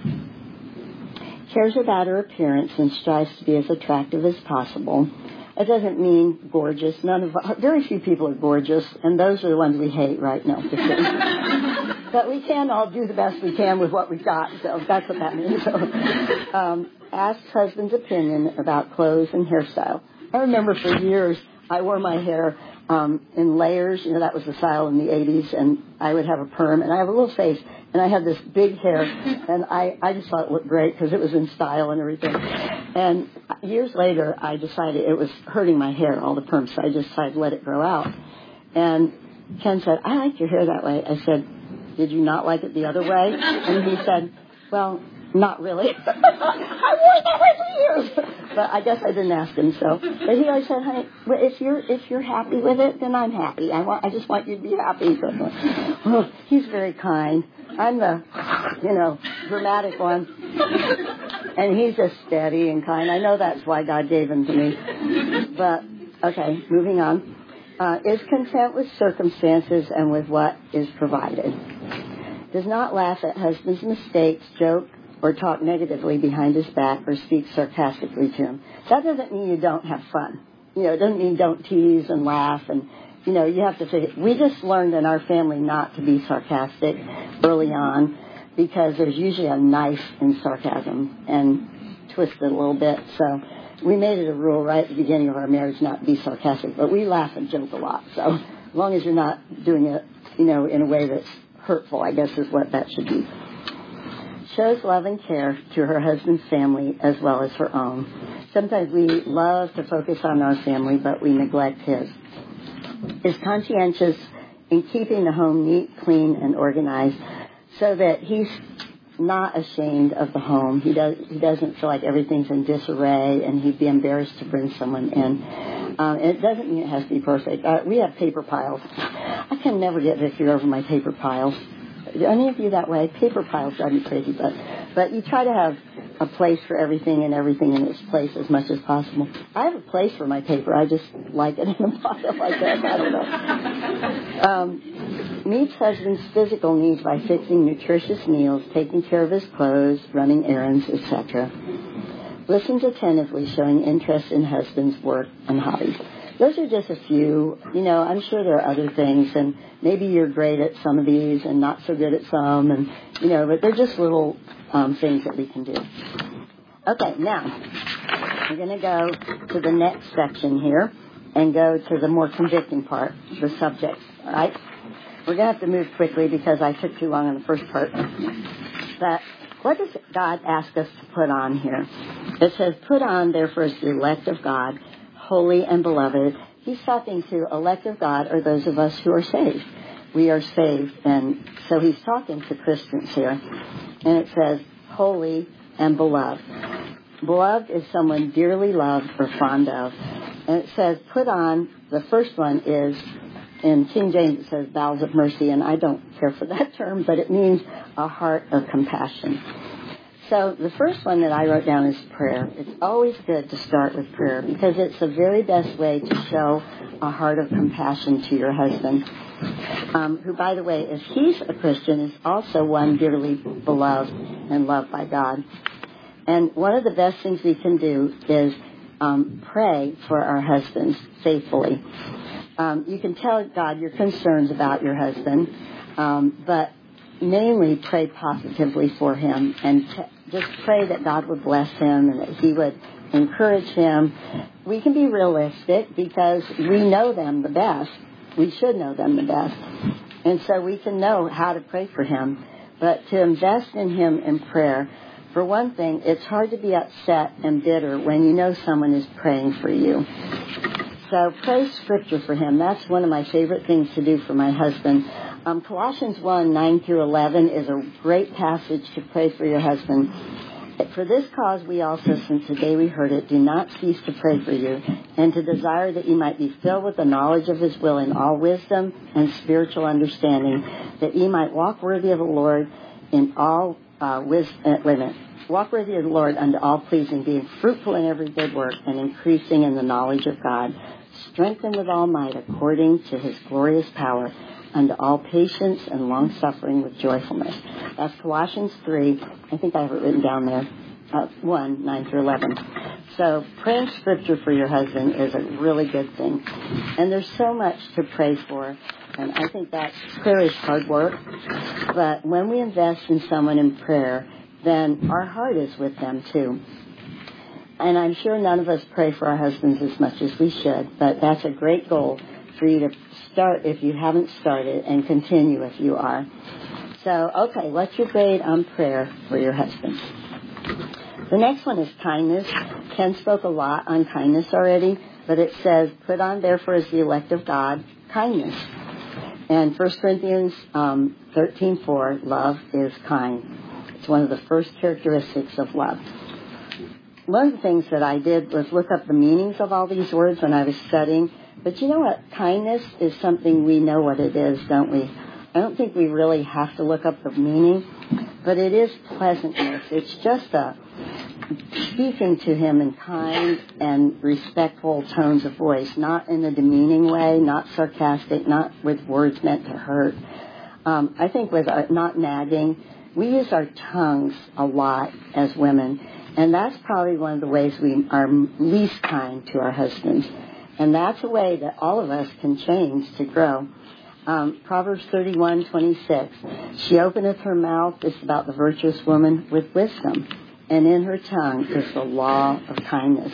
[SPEAKER 2] Cares about her appearance and strives to be as attractive as possible. It doesn't mean gorgeous. Very few people are gorgeous, and those are the ones we hate, right? No, just kidding. But we can all do the best we can with what we've got, so that's what that means. So, asks husband's opinion about clothes and hairstyle. I remember for years I wore my hair in layers. That was the style in the 80s, and I would have a perm, and I have a little face, and I had this big hair, and I just thought it looked great because it was in style and everything. And years later, I decided it was hurting my hair, all the perm, so I just decided to let it grow out. And Ken said, I like your hair that way. I said, did you not like it the other way? And he said, well, Not really. I wore that way for years. But I guess I didn't ask him, so. But he always said, honey, well, if you're happy with it, then I'm happy. I just want you to be happy. So, well, he's very kind. I'm the, dramatic one. And he's just steady and kind. I know that's why God gave him to me. But, okay, moving on. Is content with circumstances and with what is provided. Does not laugh at husband's mistakes, joke, or talk negatively behind his back, or speak sarcastically to him. That doesn't mean you don't have fun. It doesn't mean don't tease and laugh. And, you have to figure. We just learned in our family not to be sarcastic early on because there's usually a knife in sarcasm and twist it a little bit. So we made it a rule right at the beginning of our marriage not to be sarcastic. But we laugh and joke a lot. So as long as you're not doing it, in a way that's hurtful, I guess is what that should be. Shows love and care to her husband's family as well as her own. Sometimes we love to focus on our family, but we neglect his. Is conscientious in keeping the home neat, clean, and organized so that he's not ashamed of the home. He doesn't feel like everything's in disarray, and he'd be embarrassed to bring someone in. It doesn't mean it has to be perfect. We have paper piles. I can never get victory over my paper piles. Are any of you that way? Paper piles drive me crazy, but you try to have a place for everything and everything in its place as much as possible. I have a place for my paper. I just like it in a pile like that. I don't know. Meets husband's physical needs by fixing nutritious meals, taking care of his clothes, running errands, etc. Listens attentively, showing interest in husband's work and hobbies. Those are just a few. I'm sure there are other things, and maybe you're great at some of these and not so good at some, and, but they're just little things that we can do. Okay, now, we're going to go to the next section here and go to the more convicting part, the subject, all right? We're going to have to move quickly because I took too long on the first part. But what does God ask us to put on here? It says, put on, therefore, as the elect of God, holy and beloved. He's talking to elect of God, or those of us who are saved. We are saved, and so he's talking to Christians here. And it says, holy and beloved. Beloved is someone dearly loved or fond of. And it says, put on, the first one is, in King James it says bowels of mercy, and I don't care for that term, but it means a heart of compassion. So the first one that I wrote down is prayer. It's always good to start with prayer because it's the very best way to show a heart of compassion to your husband, who, by the way, if he's a Christian, is also one dearly beloved and loved by God. And one of the best things we can do is pray for our husbands faithfully. You can tell God your concerns about your husband, but mainly pray positively for him and just pray that God would bless him and that he would encourage him. We can be realistic because we know them the best. We should know them the best. And so we can know how to pray for him. But to invest in him in prayer, for one thing, it's hard to be upset and bitter when you know someone is praying for you. So pray scripture for him. That's one of my favorite things to do for my husband. Colossians 1, 9 through 11 is a great passage to pray for your husband. For this cause we also, since the day we heard it, do not cease to pray for you, and to desire that you might be filled with the knowledge of his will in all wisdom and spiritual understanding, that ye might walk worthy of the Lord in all walk worthy of the Lord unto all pleasing, being fruitful in every good work, and increasing in the knowledge of God, strengthened with all might according to his glorious power, unto all patience and long-suffering with joyfulness. That's Colossians 3. I think I have it written down there. 1, 9 through 11. So praying scripture for your husband is a really good thing. And there's so much to pray for. And I think that prayer is hard work. But when we invest in someone in prayer, then our heart is with them too. And I'm sure none of us pray for our husbands as much as we should. But that's a great goal for you to start if you haven't started and continue if you are. So, okay, what's your grade on prayer for your husband? The next one is kindness. Ken spoke a lot on kindness already, but it says, put on therefore as the elect of God, kindness. And 1 Corinthians 13:4, love is kind. It's one of the first characteristics of love. One of the things that I did was look up the meanings of all these words when I was studying. But you know what? Kindness is something we know what it is, don't we? I don't think we really have to look up the meaning, but it is pleasantness. It's just a speaking to him in kind and respectful tones of voice, not in a demeaning way, not sarcastic, not with words meant to hurt. I think with not nagging, we use our tongues a lot as women, and that's probably one of the ways we are least kind to our husbands. And that's a way that all of us can change to grow. Proverbs 31:26. She openeth her mouth, it's about the virtuous woman, with wisdom, and in her tongue is the law of kindness.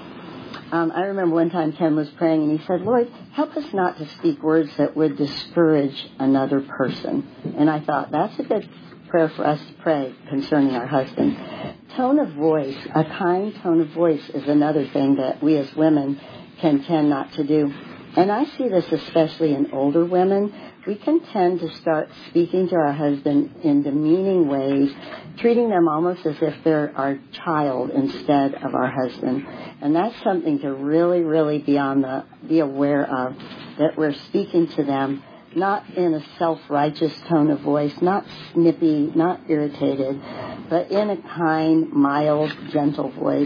[SPEAKER 2] I remember one time Ken was praying and he said, Lord, help us not to speak words that would discourage another person. And I thought, that's a good prayer for us to pray concerning our husband. Tone of voice, a kind tone of voice is another thing that we as women can tend not to do. And I see this especially in older women. We can tend to start speaking to our husband in demeaning ways, treating them almost as if they're our child instead of our husband. And that's something to really, really be aware of, that we're speaking to them not in a self-righteous tone of voice, not snippy, not irritated, but in a kind, mild, gentle voice.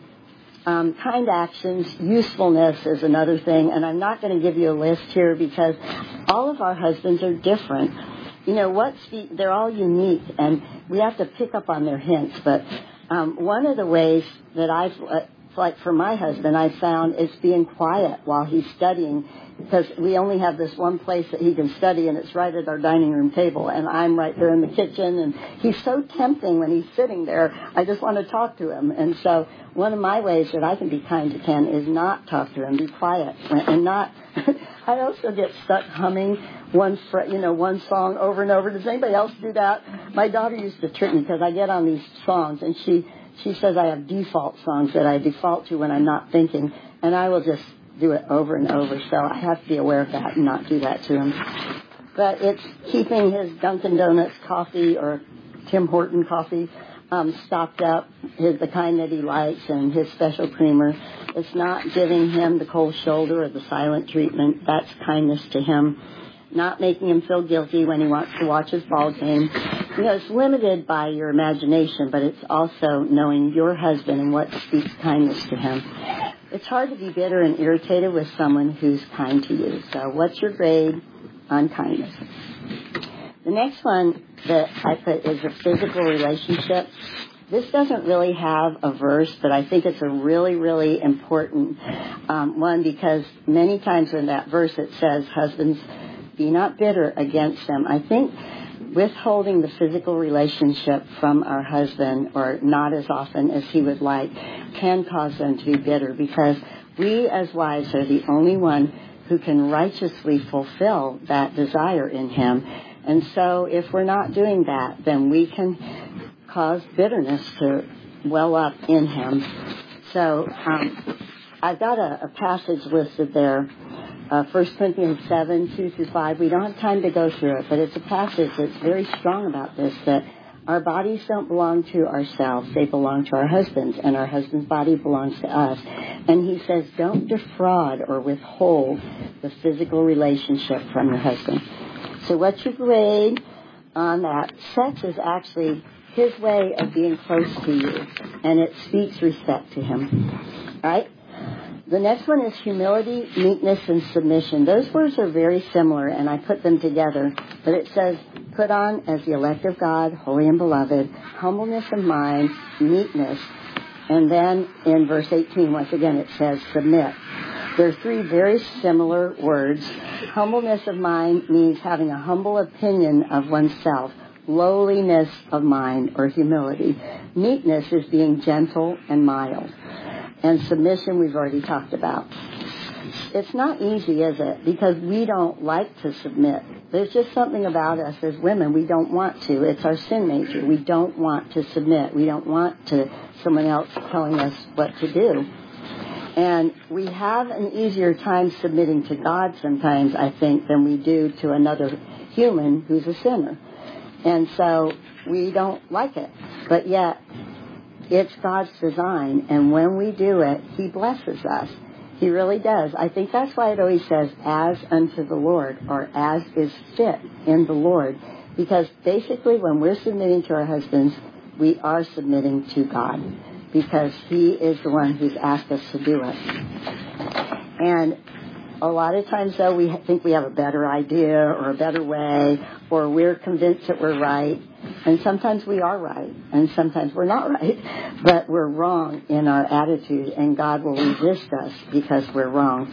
[SPEAKER 2] Kind actions, usefulness is another thing, and I'm not going to give you a list here because all of our husbands are different. You know, they're all unique, and we have to pick up on their hints, but one of the ways that like for my husband, I found is being quiet while he's studying, because we only have this one place that he can study, and it's right at our dining room table, and I'm right there in the kitchen, and he's so tempting when he's sitting there. I just want to talk to him. And so one of my ways that I can be kind to Ken is not talk to him, be quiet, and not. I also get stuck humming one song over and over. Does anybody else do that? My daughter used to trick me because I get on these songs, and she says I have default songs that I default to when I'm not thinking, and I will just do it over and over. So I have to be aware of that and not do that to him. But it's keeping his Dunkin' Donuts coffee or Tim Horton coffee stocked up, the kind that he likes, and his special creamer. It's not giving him the cold shoulder or the silent treatment. That's kindness to him. Not making him feel guilty when he wants to watch his ball game. You know, it's limited by your imagination, but it's also knowing your husband and what speaks kindness to him. It's hard to be bitter and irritated with someone who's kind to you. So what's your grade on kindness? The next one that I put is a physical relationship. This doesn't really have a verse, but I think it's a really, really important one, because many times in that verse it says, husbands, be not bitter against them. I think withholding the physical relationship from our husband, or not as often as he would like, can cause them to be bitter, because we as wives are the only one who can righteously fulfill that desire in him. And so if we're not doing that, then we can cause bitterness to well up in him. So I've got a passage listed there, 1 Corinthians 7, 2 through 5. We don't have time to go through it, but it's a passage that's very strong about this, that our bodies don't belong to ourselves. They belong to our husbands, and our husband's body belongs to us. And he says, don't defraud or withhold the physical relationship from your husband. So what's your grade on that? Sex is actually his way of being close to you, and it speaks respect to him. Right? The next one is humility, meekness, and submission. Those words are very similar, and I put them together. But it says, put on as the elect of God, holy and beloved, humbleness of mind, meekness. And then in verse 18, once again, it says, submit. There are three very similar words. Humbleness of mind means having a humble opinion of oneself. Lowliness of mind, or humility. Meekness is being gentle and mild. And submission we've already talked about. It's not easy, is it? Because we don't like to submit. There's just something about us as women. We don't want to. It's our sin nature. We don't want to submit. We don't want someone else telling us what to do. And we have an easier time submitting to God sometimes, I think, than we do to another human who's a sinner. And so we don't like it. But yet, it's God's design, and when we do it, He blesses us. He really does. I think that's why it always says, as unto the Lord, or as is fit in the Lord. Because basically when we're submitting to our husbands, we are submitting to God. Because He is the one who's asked us to do it. And a lot of times, though, we think we have a better idea or a better way, or we're convinced that we're right. And sometimes we are right, and sometimes we're not right. But we're wrong in our attitude, and God will resist us because we're wrong.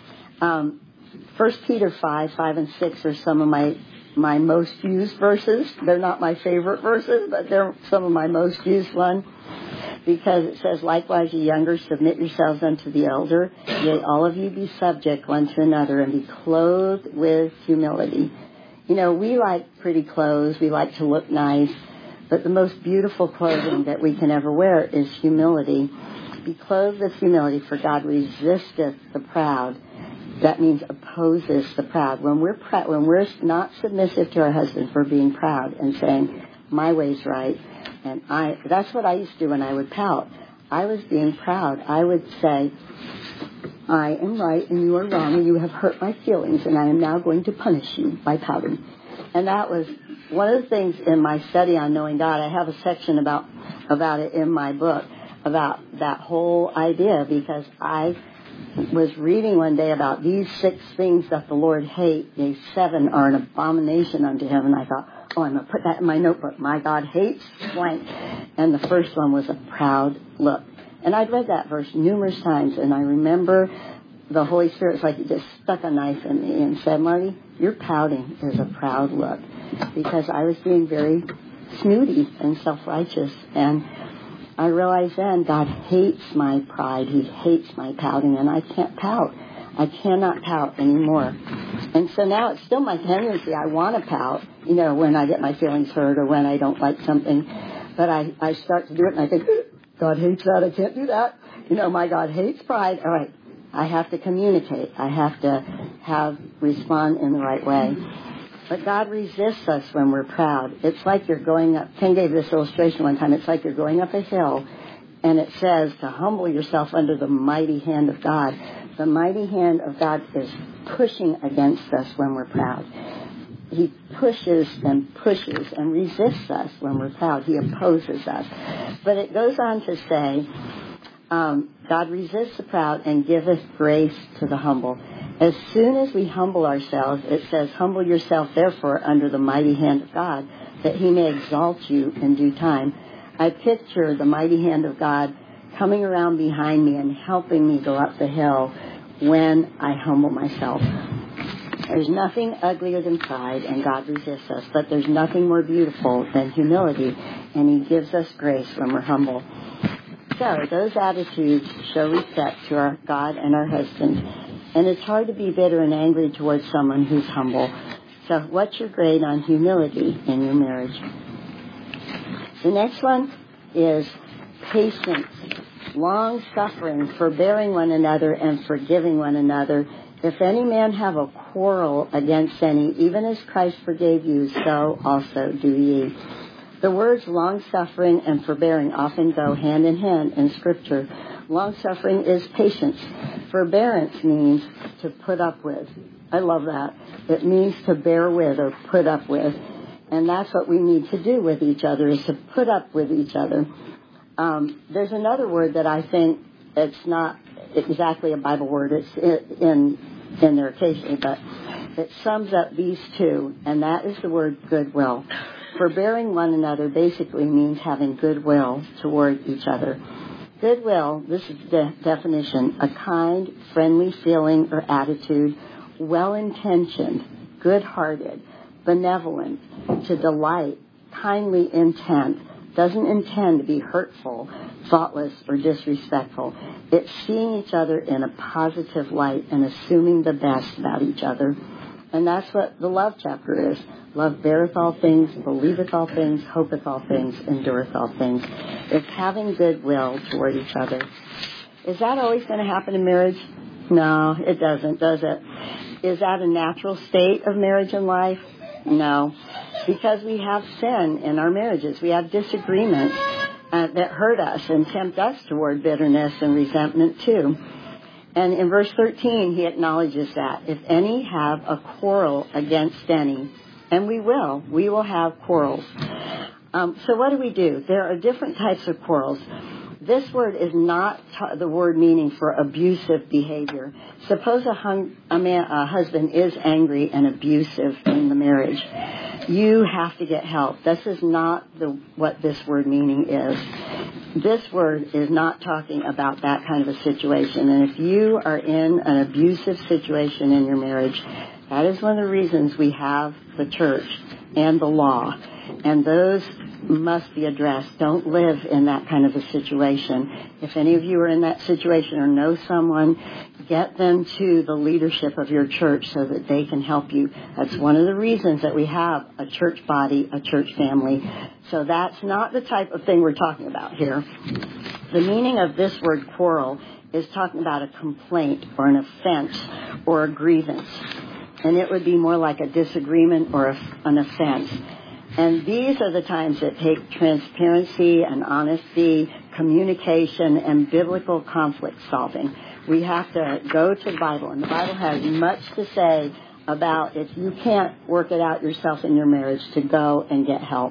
[SPEAKER 2] 1 Peter 5 and 6 are some of my most used verses. They're not my favorite verses, but they're some of my most used ones. Because it says, likewise, ye younger, submit yourselves unto the elder. Yea, all of you be subject one to another, and be clothed with humility. You know, we like pretty clothes. We like to look nice. But the most beautiful clothing that we can ever wear is humility. Be clothed with humility, for God resisteth the proud. That means opposes the proud. When we're not submissive to our husbands, we're being proud and saying, my way's right. And that's what I used to do when I would pout. I was being proud. I would say, I am right and you are wrong, and you have hurt my feelings, and I am now going to punish you by pouting. And that was one of the things in my study on knowing God. I have a section about it in my book, about that whole idea, because I was reading one day about these 6 things that the Lord hates. These 7 are an abomination unto Him. And I thought, I'm going to put that in my notebook. My God hates blank. And the first one was a proud look. And I'd read that verse numerous times, and I remember the Holy Spirit's like He just stuck a knife in me and said, Marty, your pouting is a proud look. Because I was being very snooty and self-righteous. And I realized then God hates my pride. He hates my pouting, and I can't pout. I cannot pout anymore. And so now it's still my tendency. I want to pout, when I get my feelings hurt or when I don't like something. But I start to do it, and I think, God hates that. I can't do that. My God hates pride. All right. I have to communicate. I have to respond in the right way. But God resists us when we're proud. It's like you're going up. Ken gave this illustration one time. It's like you're going up a hill, and it says to humble yourself under the mighty hand of God. The mighty hand of God is pushing against us when we're proud. He pushes and resists us when we're proud. He opposes us. But it goes on to say, God resists the proud and giveth grace to the humble. As soon as we humble ourselves, it says, humble yourself therefore under the mighty hand of God, that He may exalt you in due time. I picture the mighty hand of God coming around behind me and helping me go up the hill when I humble myself. There's nothing uglier than pride, and God resists us, but there's nothing more beautiful than humility, and He gives us grace when we're humble. So those attitudes show respect to our God and our husbands, and it's hard to be bitter and angry towards someone who's humble. So what's your grade on humility in your marriage? The next one is patience, long-suffering, forbearing one another, and forgiving one another. If any man have a quarrel against any, even as Christ forgave you, so also do ye. The words long-suffering and forbearing often go hand in hand in Scripture. Long-suffering is patience. Forbearance means to put up with. I love that. It means to bear with or put up with. And that's what we need to do with each other, is to put up with each other. There's another word that I think it's not exactly a Bible word. It's in there occasionally, but it sums up these two, and that is the word goodwill. Forbearing one another basically means having goodwill toward each other. Goodwill, this is the definition, a kind, friendly feeling or attitude, well-intentioned, good-hearted, benevolent, to delight, kindly intent, doesn't intend to be hurtful, thoughtless, or disrespectful. It's seeing each other in a positive light and assuming the best about each other. And that's what the love chapter is. Love beareth all things, believeth all things, hopeth all things, endureth all things. It's having goodwill toward each other. Is that always going to happen in marriage? No, it doesn't, does it? Is that a natural state of marriage and life? No. because we have sin in our marriages. We have disagreements that hurt us and tempt us toward bitterness and resentment too. And in verse 13, he acknowledges that. If any have a quarrel against any, and we will have quarrels. So what do? There are different types of quarrels. This word is not the word meaning for abusive behavior. Suppose a husband is angry and abusive in the marriage. You have to get help. This is not what this word meaning is. This word is not talking about that kind of a situation. And if you are in an abusive situation in your marriage, that is one of the reasons we have the church and the law. And those must be addressed. Don't live in that kind of a situation. If any of you are in that situation or know someone, get them to the leadership of your church so that they can help you. That's one of the reasons that we have a church body, a church family. So that's not the type of thing we're talking about here. The meaning of this word quarrel is talking about a complaint or an offense or a grievance. And it would be more like a disagreement or an offense. And these are the times that take transparency and honesty, communication, and biblical conflict solving. We have to go to the Bible, and the Bible has much to say about if you can't work it out yourself in your marriage, to go and get help.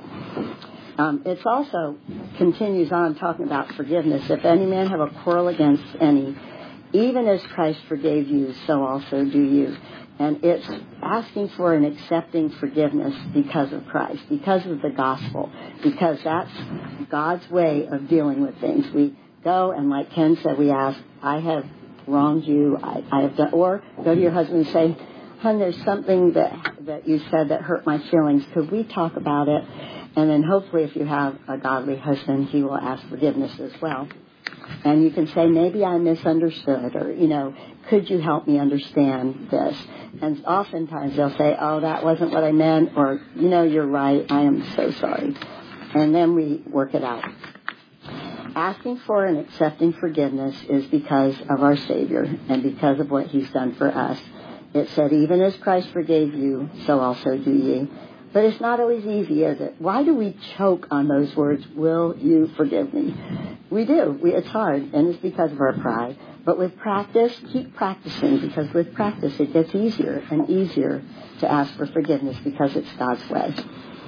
[SPEAKER 2] It also continues on talking about forgiveness. If any man have a quarrel against any, even as Christ forgave you, so also do you. And it's asking for and accepting forgiveness because of Christ, because of the gospel, because that's God's way of dealing with things. We go and, like Ken said, we ask, I have wronged you, I have done, or go to your husband and say, hon, there's something that you said that hurt my feelings. Could we talk about it? And then hopefully if you have a godly husband, he will ask forgiveness as well. And you can say, maybe I misunderstood, or, could you help me understand this? And oftentimes they'll say, oh, that wasn't what I meant, or, you're right, I am so sorry. And then we work it out. Asking for and accepting forgiveness is because of our Savior and because of what He's done for us. It said, even as Christ forgave you, so also do ye. But it's not always easy, is it? Why do we choke on those words, will you forgive me? We do. It's hard, and it's because of our pride. But with practice, keep practicing, because with practice it gets easier and easier to ask for forgiveness because it's God's way.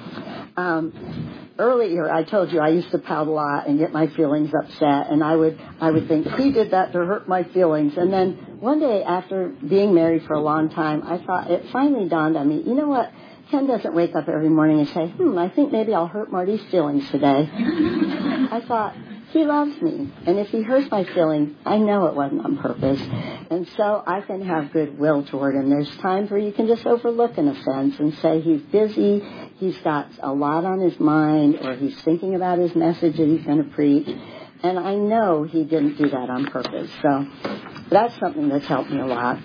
[SPEAKER 2] Earlier, I told you I used to pout a lot and get my feelings upset, and I would think, he did that to hurt my feelings. And then one day, after being married for a long time, I thought, it finally dawned on me, you know what? Ken doesn't wake up every morning and say, I think maybe I'll hurt Marty's feelings today. I thought, he loves me. And if he hurts my feelings, I know it wasn't on purpose. And so I can have goodwill toward him. There's times where you can just overlook an offense and say he's busy, he's got a lot on his mind, or he's thinking about his message that he's going to preach. And I know he didn't do that on purpose. So that's something that's helped me a lot.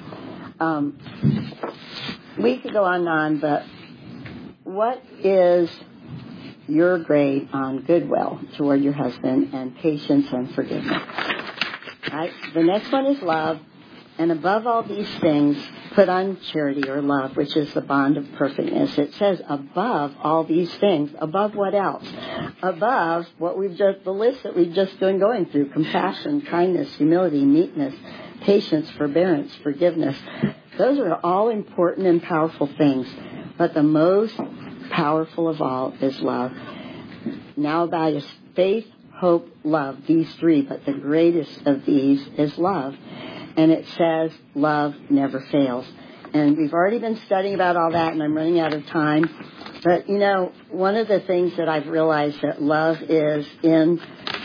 [SPEAKER 2] We could go on and on, but what is your grade on goodwill toward your husband and patience and forgiveness? Right? The next one is love. And above all these things, put on charity or love, which is the bond of perfectness. It says above all these things. Above what else? Above the list that we've just been going through. Compassion, kindness, humility, meekness, patience, forbearance, forgiveness. Those are all important and powerful things. But the most powerful of all is love. Now about is faith, hope, love, these three, but the greatest of these is love. And it says love never fails. And we've already been studying about all that, and I'm running out of time. But, one of the things that I've realized that love is in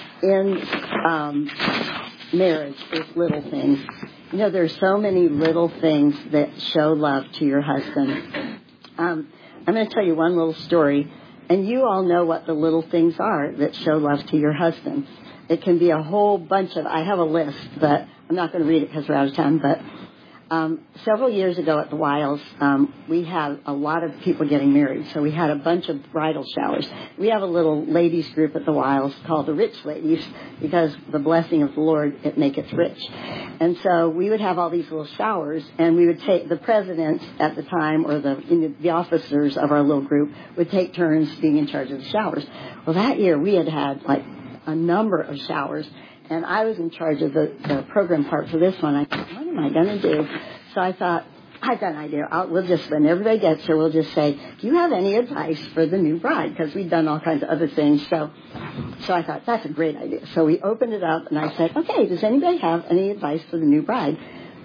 [SPEAKER 2] marriage is little things. There's so many little things that show love to your husband. I'm going to tell you one little story, and you all know what the little things are that show love to your husband. It can be a whole bunch of, I have a list, but I'm not going to read it because we're out of time, but Several years ago at the Wiles, we had a lot of people getting married, so we had a bunch of bridal showers. We have a little ladies group at the Wiles called the Rich Ladies, because the blessing of the Lord, it maketh rich. And so we would have all these little showers, and we would take the president at the time, or the officers of our little group would take turns being in charge of the showers. Well, that year we had like a number of showers, and I was in charge of the program part for this one. I thought, what am I going to do? So I thought, I've got an idea. We'll just, when everybody gets here, we'll just say, do you have any advice for the new bride? Because we'd done all kinds of other things. So I thought, that's a great idea. So we opened it up, and I said, okay, does anybody have any advice for the new bride?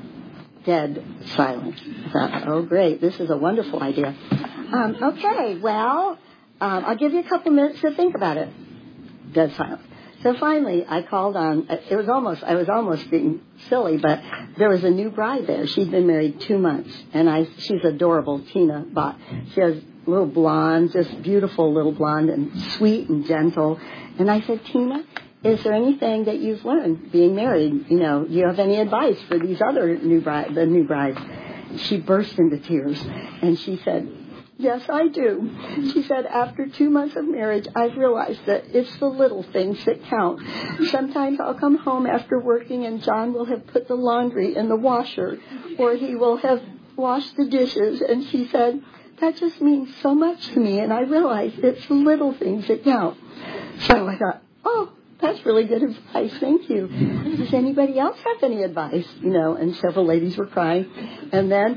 [SPEAKER 2] Dead silence. I thought, oh, great, this is a wonderful idea. Okay, well, I'll give you a couple minutes to think about it. Dead silence. So finally, I called on, I was almost being silly, but there was a new bride there. She'd been married 2 months, and she's adorable, Tina Bott. She has little blonde, just beautiful little blonde, and sweet and gentle. And I said, Tina, is there anything that you've learned being married? You know, do you have any advice for these other new brides? She burst into tears, and she said, yes, I do. She said, after 2 months of marriage, I've realized that it's the little things that count. Sometimes I'll come home after working and John will have put the laundry in the washer, or he will have washed the dishes. And she said, that just means so much to me, and I realize it's the little things that count. So I thought, oh, that's really good advice. Thank you. Does anybody else have any advice? You know, and several ladies were crying. And then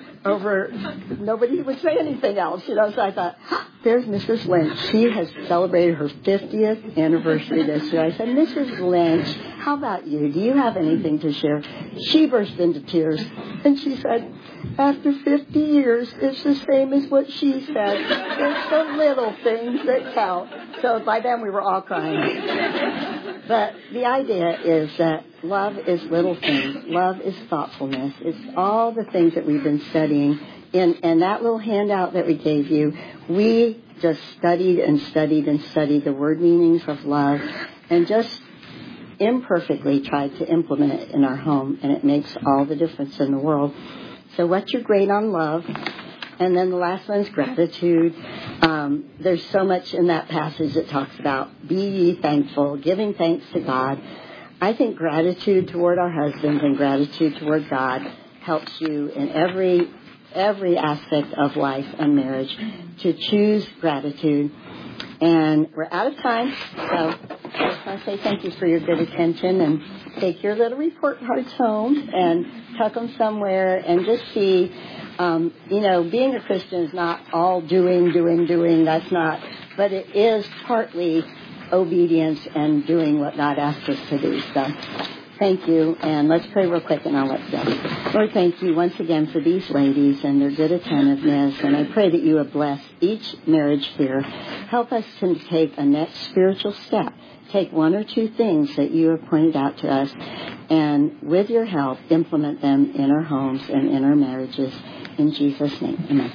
[SPEAKER 2] nobody would say anything else, you know. So I thought, there's Mrs. Lynch. She has celebrated her 50th anniversary this year. I said, Mrs. Lynch, how about you? Do you have anything to share? She burst into tears. And she said, after 50 years, it's the same as what she said. It's the little things that count. So by then we were all crying. But the idea is that love is little things. Love is thoughtfulness. It's all the things that we've been studying. And that little handout that we gave you, we just studied and studied and studied the word meanings of love and just imperfectly tried to implement it in our home. And it makes all the difference in the world. So what's your grade on love? And then the last one is gratitude. There's so much in that passage that talks about be ye thankful, giving thanks to God. I think gratitude toward our husbands and gratitude toward God helps you in every aspect of life and marriage to choose gratitude. And we're out of time, so I just want to say thank you for your good attention, and take your little report cards home and tuck them somewhere and just see. Being a Christian is not all doing. That's not. But it is partly obedience and doing what God asks us to do. So thank you. And let's pray real quick and I'll let go. Lord, thank you once again for these ladies and their good attentiveness. And I pray that you would bless each marriage here. Help us to take a next spiritual step. Take one or two things that you have pointed out to us. And with your help, implement them in our homes and in our marriages. In Jesus' name, amen.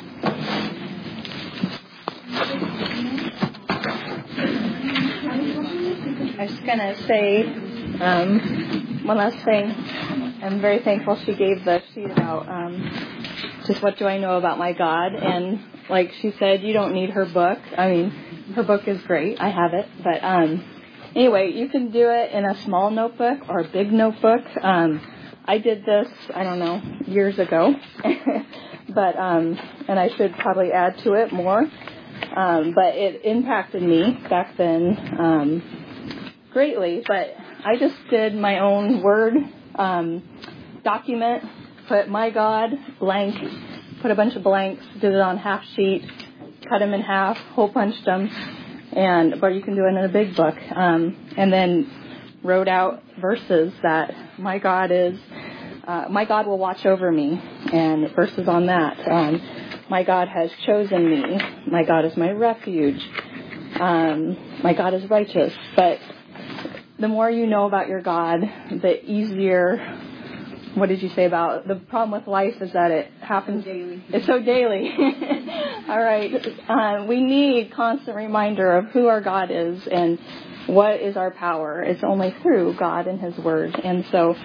[SPEAKER 1] I was going to say one last thing. I'm very thankful she gave the sheet about just what do I know about my God. And like she said, you don't need her book. I mean, her book is great. I have it. But anyway, you can do it in a small notebook or a big notebook. I did this, years ago. But, and I should probably add to it more. But it impacted me back then, greatly. But I just did my own Word, document, put my God, blank, put a bunch of blanks, did it on half sheet, cut them in half, hole punched them, but you can do it in a big book. And then wrote out verses that my God will watch over me, and verses on that. My God has chosen me. My God is my refuge. My God is righteous. But the more you know about your God, the easier. What did you say about the problem with life is that it happens daily. It's so daily. All right. We need constant reminder of who our God is and what is our power. It's only through God and His Word. And so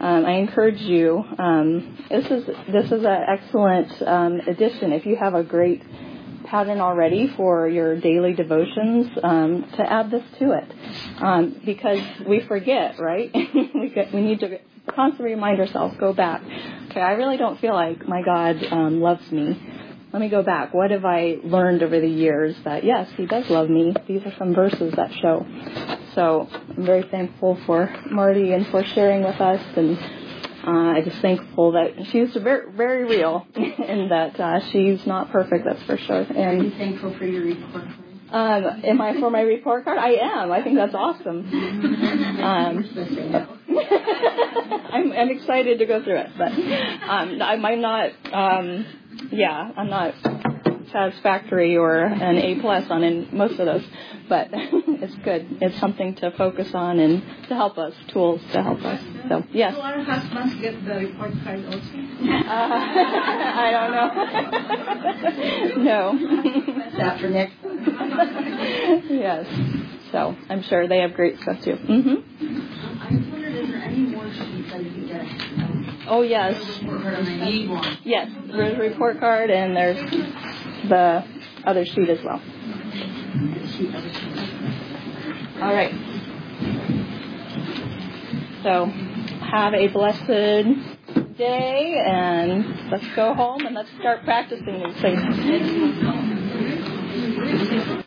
[SPEAKER 1] I encourage you. This is an excellent addition. If you have a great pattern already for your daily devotions, to add this to it, because we forget, right? we need to constantly remind ourselves. Go back. Okay, I really don't feel like my God loves me. Let me go back. What have I learned over the years that, yes, He does love me? These are some verses that show. So I'm very thankful for Marty and for sharing with us, and I'm just thankful that she's very, very real and that she's not perfect, that's for sure. And
[SPEAKER 2] are you thankful for your report card?
[SPEAKER 1] Am I for my report card? I am. I think that's awesome. I'm excited to go through it, but I'm not. I'm not satisfactory or an A+ on most of those, but it's good. It's something to focus on and to help us, tools to help us. So, yes.
[SPEAKER 3] Do our husbands get the report card also?
[SPEAKER 1] I don't know. No.
[SPEAKER 2] That's after next time.
[SPEAKER 1] Yes. So, I'm sure they have great stuff too. Mm-hmm.
[SPEAKER 3] I wondered, is there any more sheets that you can get?
[SPEAKER 1] Oh, yes.
[SPEAKER 3] I need one.
[SPEAKER 1] Yes, there's a report card and there's the other sheet as well. All right. So, have a blessed day, and let's go home and let's start practicing these things.